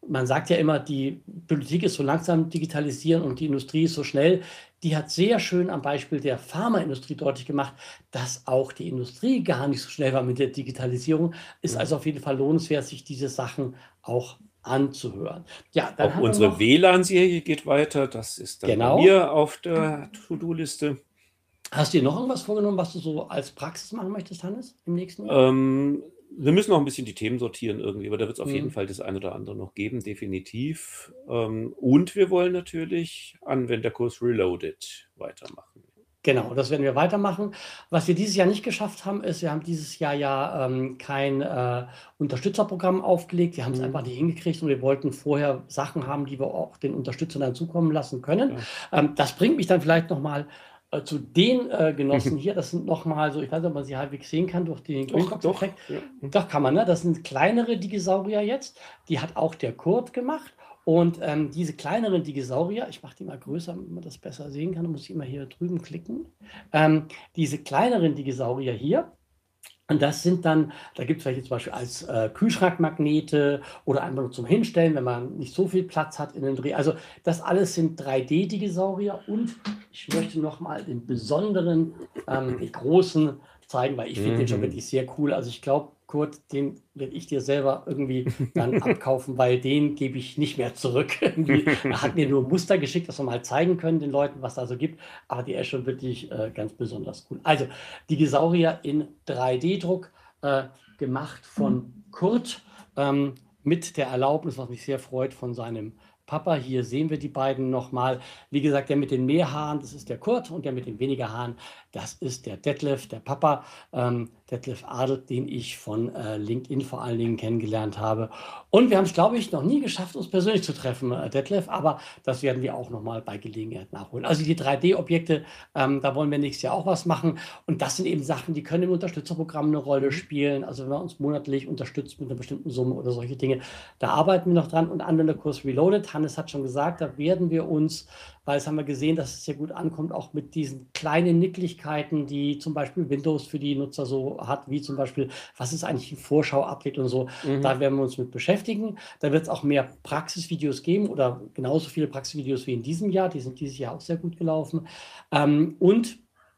man sagt ja immer, die Politik ist so langsam digitalisieren und die Industrie ist so schnell. Die hat sehr schön am Beispiel der Pharmaindustrie deutlich gemacht, dass auch die Industrie gar nicht so schnell war mit der Digitalisierung. Ist Mhm. also auf jeden Fall lohnenswert, sich diese Sachen auch anzuhören. Ja, dann Auch haben wir unsere noch, W L A N-Serie geht weiter. Das ist dann bei genau. mir auf der To-Do-Liste. Hast du dir noch irgendwas vorgenommen, was du so als Praxis machen möchtest, Hannes, im nächsten Jahr? Ähm, wir müssen noch ein bisschen die Themen sortieren irgendwie, aber da wird es auf jeden Mhm. Fall das eine oder andere noch geben, definitiv. Ähm, und wir wollen natürlich Anwenderkurs Reloaded weitermachen. Genau, das werden wir weitermachen. Was wir dieses Jahr nicht geschafft haben, ist, wir haben dieses Jahr ja ähm, kein äh, Unterstützerprogramm aufgelegt. Wir haben es Mhm. einfach nicht hingekriegt und wir wollten vorher Sachen haben, die wir auch den Unterstützern dann zukommen lassen können. Ja. Ähm, das bringt mich dann vielleicht nochmal äh, zu den äh, Genossen hier. Das sind nochmal so, ich weiß nicht, ob man sie halbwegs sehen kann durch den Doch, doch. Grünbox-Effekt. Ja. Doch, kann man, ne? Das sind kleinere Dinosaurier jetzt. Die hat auch der Kurt gemacht. Und ähm, diese kleineren Dinosaurier, ich mache die mal größer, damit man das besser sehen kann, da muss ich immer hier drüben klicken. Ähm, diese kleineren Dinosaurier hier, und das sind dann, da gibt es welche zum Beispiel als äh, Kühlschrankmagnete oder einfach nur zum Hinstellen, wenn man nicht so viel Platz hat in den Dreh. Also das alles sind drei D-Dinosaurier und ich möchte nochmal den besonderen, ähm, den großen zeigen, weil ich finde den schon Mhm. wirklich sehr cool. Also ich glaube, Kurt, den werde ich dir selber irgendwie dann abkaufen, weil den gebe ich nicht mehr zurück. Irgendwie. Er hat mir nur Muster geschickt, dass wir mal zeigen können den Leuten, was da so gibt. Aber die ist schon wirklich äh, ganz besonders cool. Also die Dinosaurier in drei D-Druck, äh, gemacht von Kurt, ähm, mit der Erlaubnis, was mich sehr freut, von seinem Papa. Hier sehen wir die beiden nochmal. Wie gesagt, der mit den mehr Haaren, das ist der Kurt, und der mit den weniger Haaren, das ist der Detlef, der Papa, ähm, Detlef Adelt, den ich von äh, LinkedIn vor allen Dingen kennengelernt habe. Und wir haben es, glaube ich, noch nie geschafft, uns persönlich zu treffen, äh, Detlef, aber das werden wir auch nochmal bei Gelegenheit nachholen. Also die drei D-Objekte, ähm, da wollen wir nächstes Jahr auch was machen. Und das sind eben Sachen, die können im Unterstützerprogramm eine Rolle Mhm. spielen. Also wenn man uns monatlich unterstützt mit einer bestimmten Summe oder solche Dinge, da arbeiten wir noch dran. Und Anwenderkurs Reloaded, Hannes hat schon gesagt, da werden wir uns, weil es haben wir gesehen, dass es sehr gut ankommt, auch mit diesen kleinen Nicklichkeiten, die zum Beispiel Windows für die Nutzer so hat, wie zum Beispiel, was ist eigentlich ein Vorschau-Update und so, Mhm. da werden wir uns mit beschäftigen. Da wird es auch mehr Praxisvideos geben oder genauso viele Praxisvideos wie in diesem Jahr. Die sind dieses Jahr auch sehr gut gelaufen. Ähm, und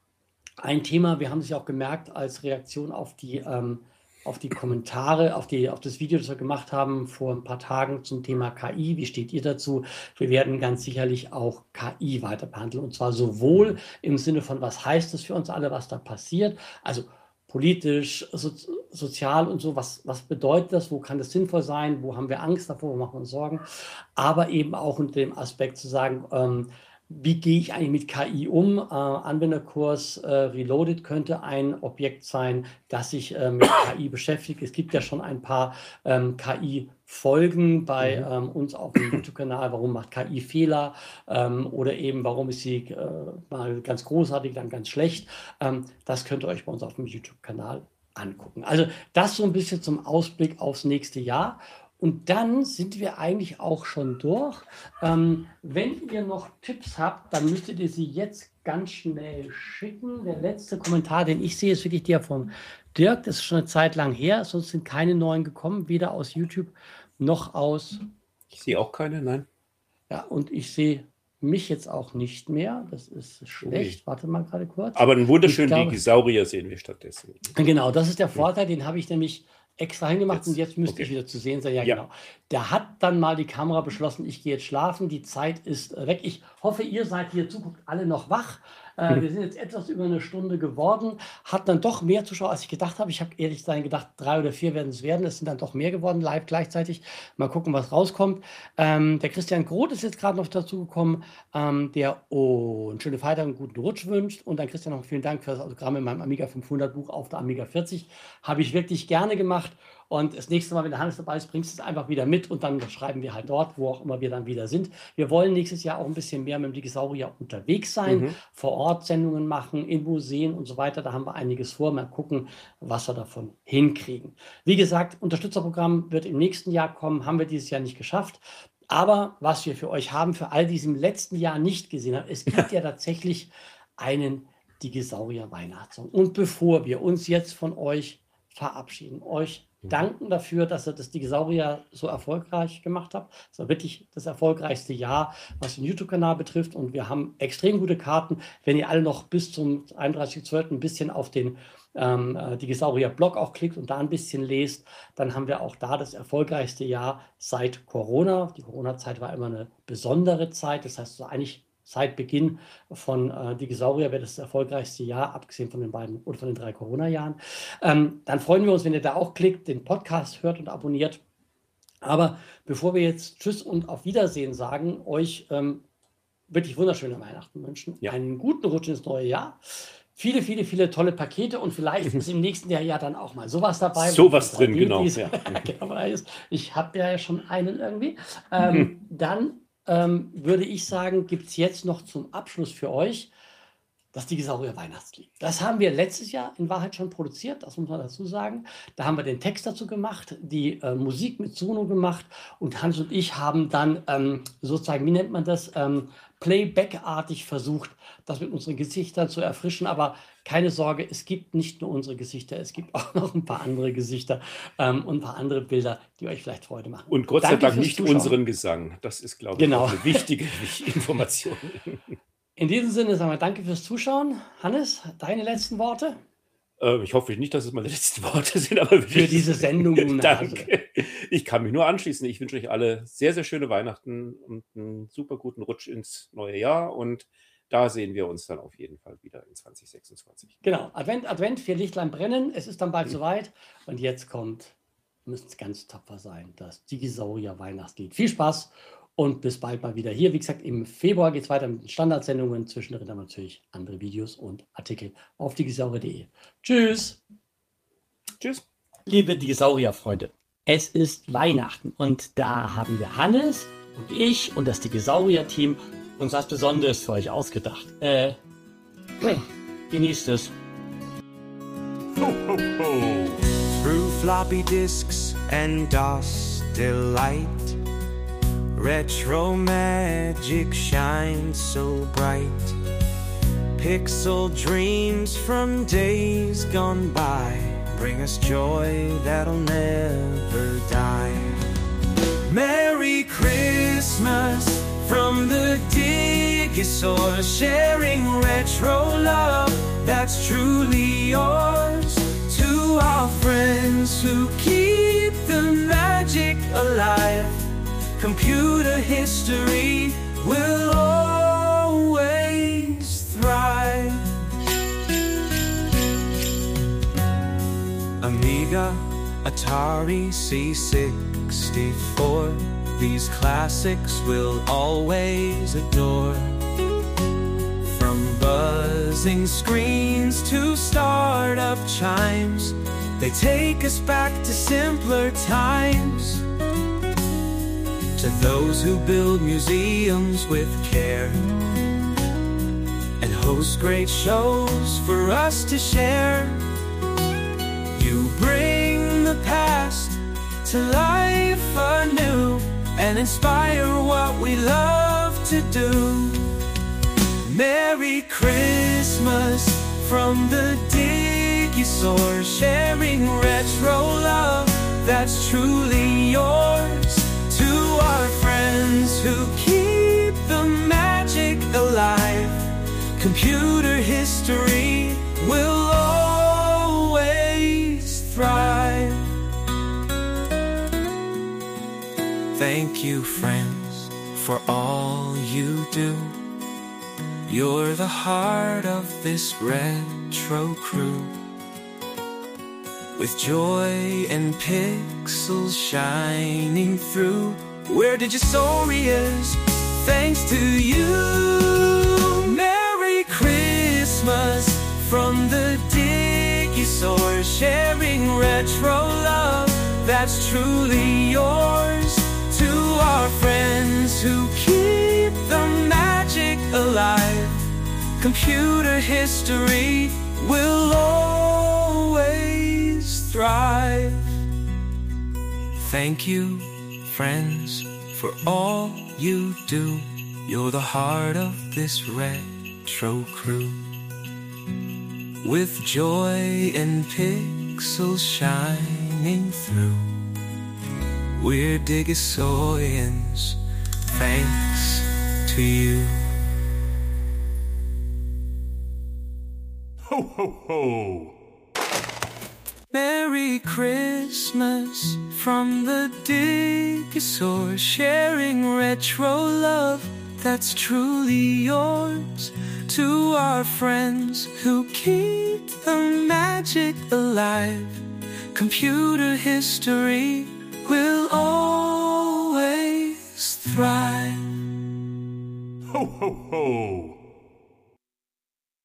ein Thema, wir haben es ja auch gemerkt als Reaktion auf die, ähm, auf die Kommentare, auf, die, auf das Video, das wir gemacht haben vor ein paar Tagen zum Thema K I. Wie steht ihr dazu? Wir werden ganz sicherlich auch K I weiter behandeln. Und zwar sowohl im Sinne von, was heißt das für uns alle, was da passiert? Also politisch, so, sozial und so, was, was bedeutet das? Wo kann das sinnvoll sein? Wo haben wir Angst davor? Wo machen wir uns Sorgen? Aber eben auch unter dem Aspekt zu sagen, ähm, wie gehe ich eigentlich mit K I um? Äh, Anwenderkurs äh, Reloaded könnte ein Objekt sein, das sich äh, mit K I beschäftigt. Es gibt ja schon ein paar ähm, K I-Folgen bei Mhm. ähm, uns auf dem YouTube-Kanal. Warum macht K I Fehler? Ähm, oder eben, warum ist sie äh, mal ganz großartig, dann ganz schlecht? Ähm, das könnt ihr euch bei uns auf dem YouTube-Kanal angucken. Also das so ein bisschen zum Ausblick aufs nächste Jahr. Und dann sind wir eigentlich auch schon durch. Ähm, wenn ihr noch Tipps habt, dann müsstet ihr sie jetzt ganz schnell schicken. Der letzte Kommentar, den ich sehe, ist wirklich der von Dirk. Das ist schon eine Zeit lang her. Sonst sind keine neuen gekommen, weder aus YouTube noch aus. Ich sehe auch keine, nein. Ja, und ich sehe mich jetzt auch nicht mehr. Das ist schlecht. Warte mal gerade kurz. Aber einen wunderschönen Ich glaube- Dinosaurier sehen wir stattdessen. Genau, das ist der Vorteil, den habe ich nämlich extra hingemacht Jetzt, und jetzt müsste okay. ich wieder zu sehen sein. Ja, Ja. genau. Der hat dann mal die Kamera beschlossen, ich gehe jetzt schlafen, die Zeit ist äh, weg. Ich hoffe, ihr seid hier zuguckt alle noch wach. Äh, wir sind jetzt etwas über eine Stunde geworden, hat dann doch mehr Zuschauer, als ich gedacht habe. Ich habe ehrlich gesagt gedacht, drei oder vier werden es werden. Es sind dann doch mehr geworden, live gleichzeitig. Mal gucken, was rauskommt. Ähm, der Christian Groth ist jetzt gerade noch dazu gekommen, ähm, der oh, einen schönen Freitag, einen guten Rutsch wünscht. Und dann Christian noch vielen Dank für das Autogramm in meinem Amiga fünfhundert Buch auf der Amiga vierzig. Habe ich wirklich gerne gemacht. Und das nächste Mal, wenn der Hannes dabei ist, bringst du es einfach wieder mit und dann schreiben wir halt dort, wo auch immer wir dann wieder sind. Wir wollen nächstes Jahr auch ein bisschen mehr mit dem Dinosaurier unterwegs sein, Mhm. vor Ort Sendungen machen, in Museen und so weiter. Da haben wir einiges vor. Mal gucken, was wir davon hinkriegen. Wie gesagt, Unterstützerprogramm wird im nächsten Jahr kommen. Haben wir dieses Jahr nicht geschafft. Aber was wir für euch haben, für all die es im letzten Jahr nicht gesehen haben, es gibt ja tatsächlich einen Dinosaurier-Weihnachtssong. Und bevor wir uns jetzt von euch verabschieden, euch danken dafür, dass ihr das Dinosaurier so erfolgreich gemacht habt. Das war wirklich das erfolgreichste Jahr, was den YouTube-Kanal betrifft. Und wir haben extrem gute Karten. Wenn ihr alle noch bis zum einunddreißigsten zwölften ein bisschen auf den ähm, äh, Dinosaurier-Blog auch klickt und da ein bisschen lest, dann haben wir auch da das erfolgreichste Jahr seit Corona. Die Corona-Zeit war immer eine besondere Zeit. Das heißt, so eigentlich seit Beginn von äh, Dinosaurier wäre das, das erfolgreichste Jahr, abgesehen von den beiden oder von den drei Corona-Jahren. Ähm, dann freuen wir uns, wenn ihr da auch klickt, den Podcast hört und abonniert. Aber bevor wir jetzt Tschüss und auf Wiedersehen sagen, euch ähm, wirklich wunderschöne Weihnachten wünschen, Ja. einen guten Rutsch ins neue Jahr. Viele, viele, viele tolle Pakete und vielleicht ist im nächsten Jahr ja dann auch mal sowas dabei. Sowas wo- drin, die- genau, die's- ja. genau dabei ist. Ich habe ja schon einen irgendwie. Ähm, dann ähm, würde ich sagen, gibt es jetzt noch zum Abschluss für euch das Dinosaurier Weihnachtslied. Das haben wir letztes Jahr in Wahrheit schon produziert, das muss man dazu sagen. Da haben wir den Text dazu gemacht, die äh, Musik mit Sono gemacht und Hans und ich haben dann ähm, sozusagen, wie nennt man das, ähm, Playback-artig versucht, das mit unseren Gesichtern zu erfrischen. Aber keine Sorge, es gibt nicht nur unsere Gesichter, es gibt auch noch ein paar andere Gesichter ähm, und ein paar andere Bilder, die euch vielleicht Freude machen. Und Gott sei Danke Dank fürs nicht Zuschauen. unseren Gesang. Das ist, glaube ich, Genau. auch eine wichtige Information. In diesem Sinne sagen wir danke fürs Zuschauen. Hannes, deine letzten Worte Ähm, ich hoffe nicht, dass es meine letzten Worte sind, aber für diese Sendung. nun also. Danke. Ich kann mich nur anschließen. Ich wünsche euch alle sehr, sehr schöne Weihnachten und einen super guten Rutsch ins neue Jahr. Und da sehen wir uns dann auf jeden Fall wieder in zwanzig sechsundzwanzig. Genau, Advent, Advent, vier Lichtlein brennen. Es ist dann bald soweit. Und jetzt kommt, ihr müsst ganz tapfer sein, das Dinosaurier Weihnachtslied. Viel Spaß und bis bald mal wieder hier. Wie gesagt, im Februar geht es weiter mit den Standardsendungen. Zwischendrin dann natürlich andere Videos und Artikel auf dinosaurier punkt de. Tschüss! Tschüss. Liebe Dinosaurier-Freunde, es ist Weihnachten und da haben wir Hannes und ich und das Dinosaurier-Team uns was Besonderes für euch ausgedacht. Äh, genießt es. Ho, ho, ho. Through floppy disks and DOS delight, retro magic shines so bright. Pixel dreams from days gone by bring us joy that'll never die. Merry Christmas from the Digisaur, sharing retro love that's truly yours. To our friends who keep the magic alive, computer history will always thrive. Amiga, Atari C sixty-four, these classics we'll always adore. From buzzing screens to startup chimes, they take us back to simpler times. To those who build museums with care and host great shows for us to share, you bring the past to life anew and inspire what we love to do. Merry Christmas from the Digisaur, sharing retro love that's truly yours. To our friends who keep the magic alive, computer history will always thrive. Thank you, friends, for all you do. You're the heart of this retro crew. With joy and pixels shining through, where Digisauria's thanks to you. Merry Christmas from the Digisaur, sharing retro love that's truly yours. To our friends who keep the magic alive, computer history will always thrive. Thank you, friends, for all you do. You're the heart of this retro crew. With joy and pixels shining shining through. We're Digisaurians, thanks to you. Ho, ho, ho! Merry Christmas from the Digisaur, sharing retro love that's truly yours. To our friends who keep the magic alive, computer history will always thrive. Ho, ho, ho!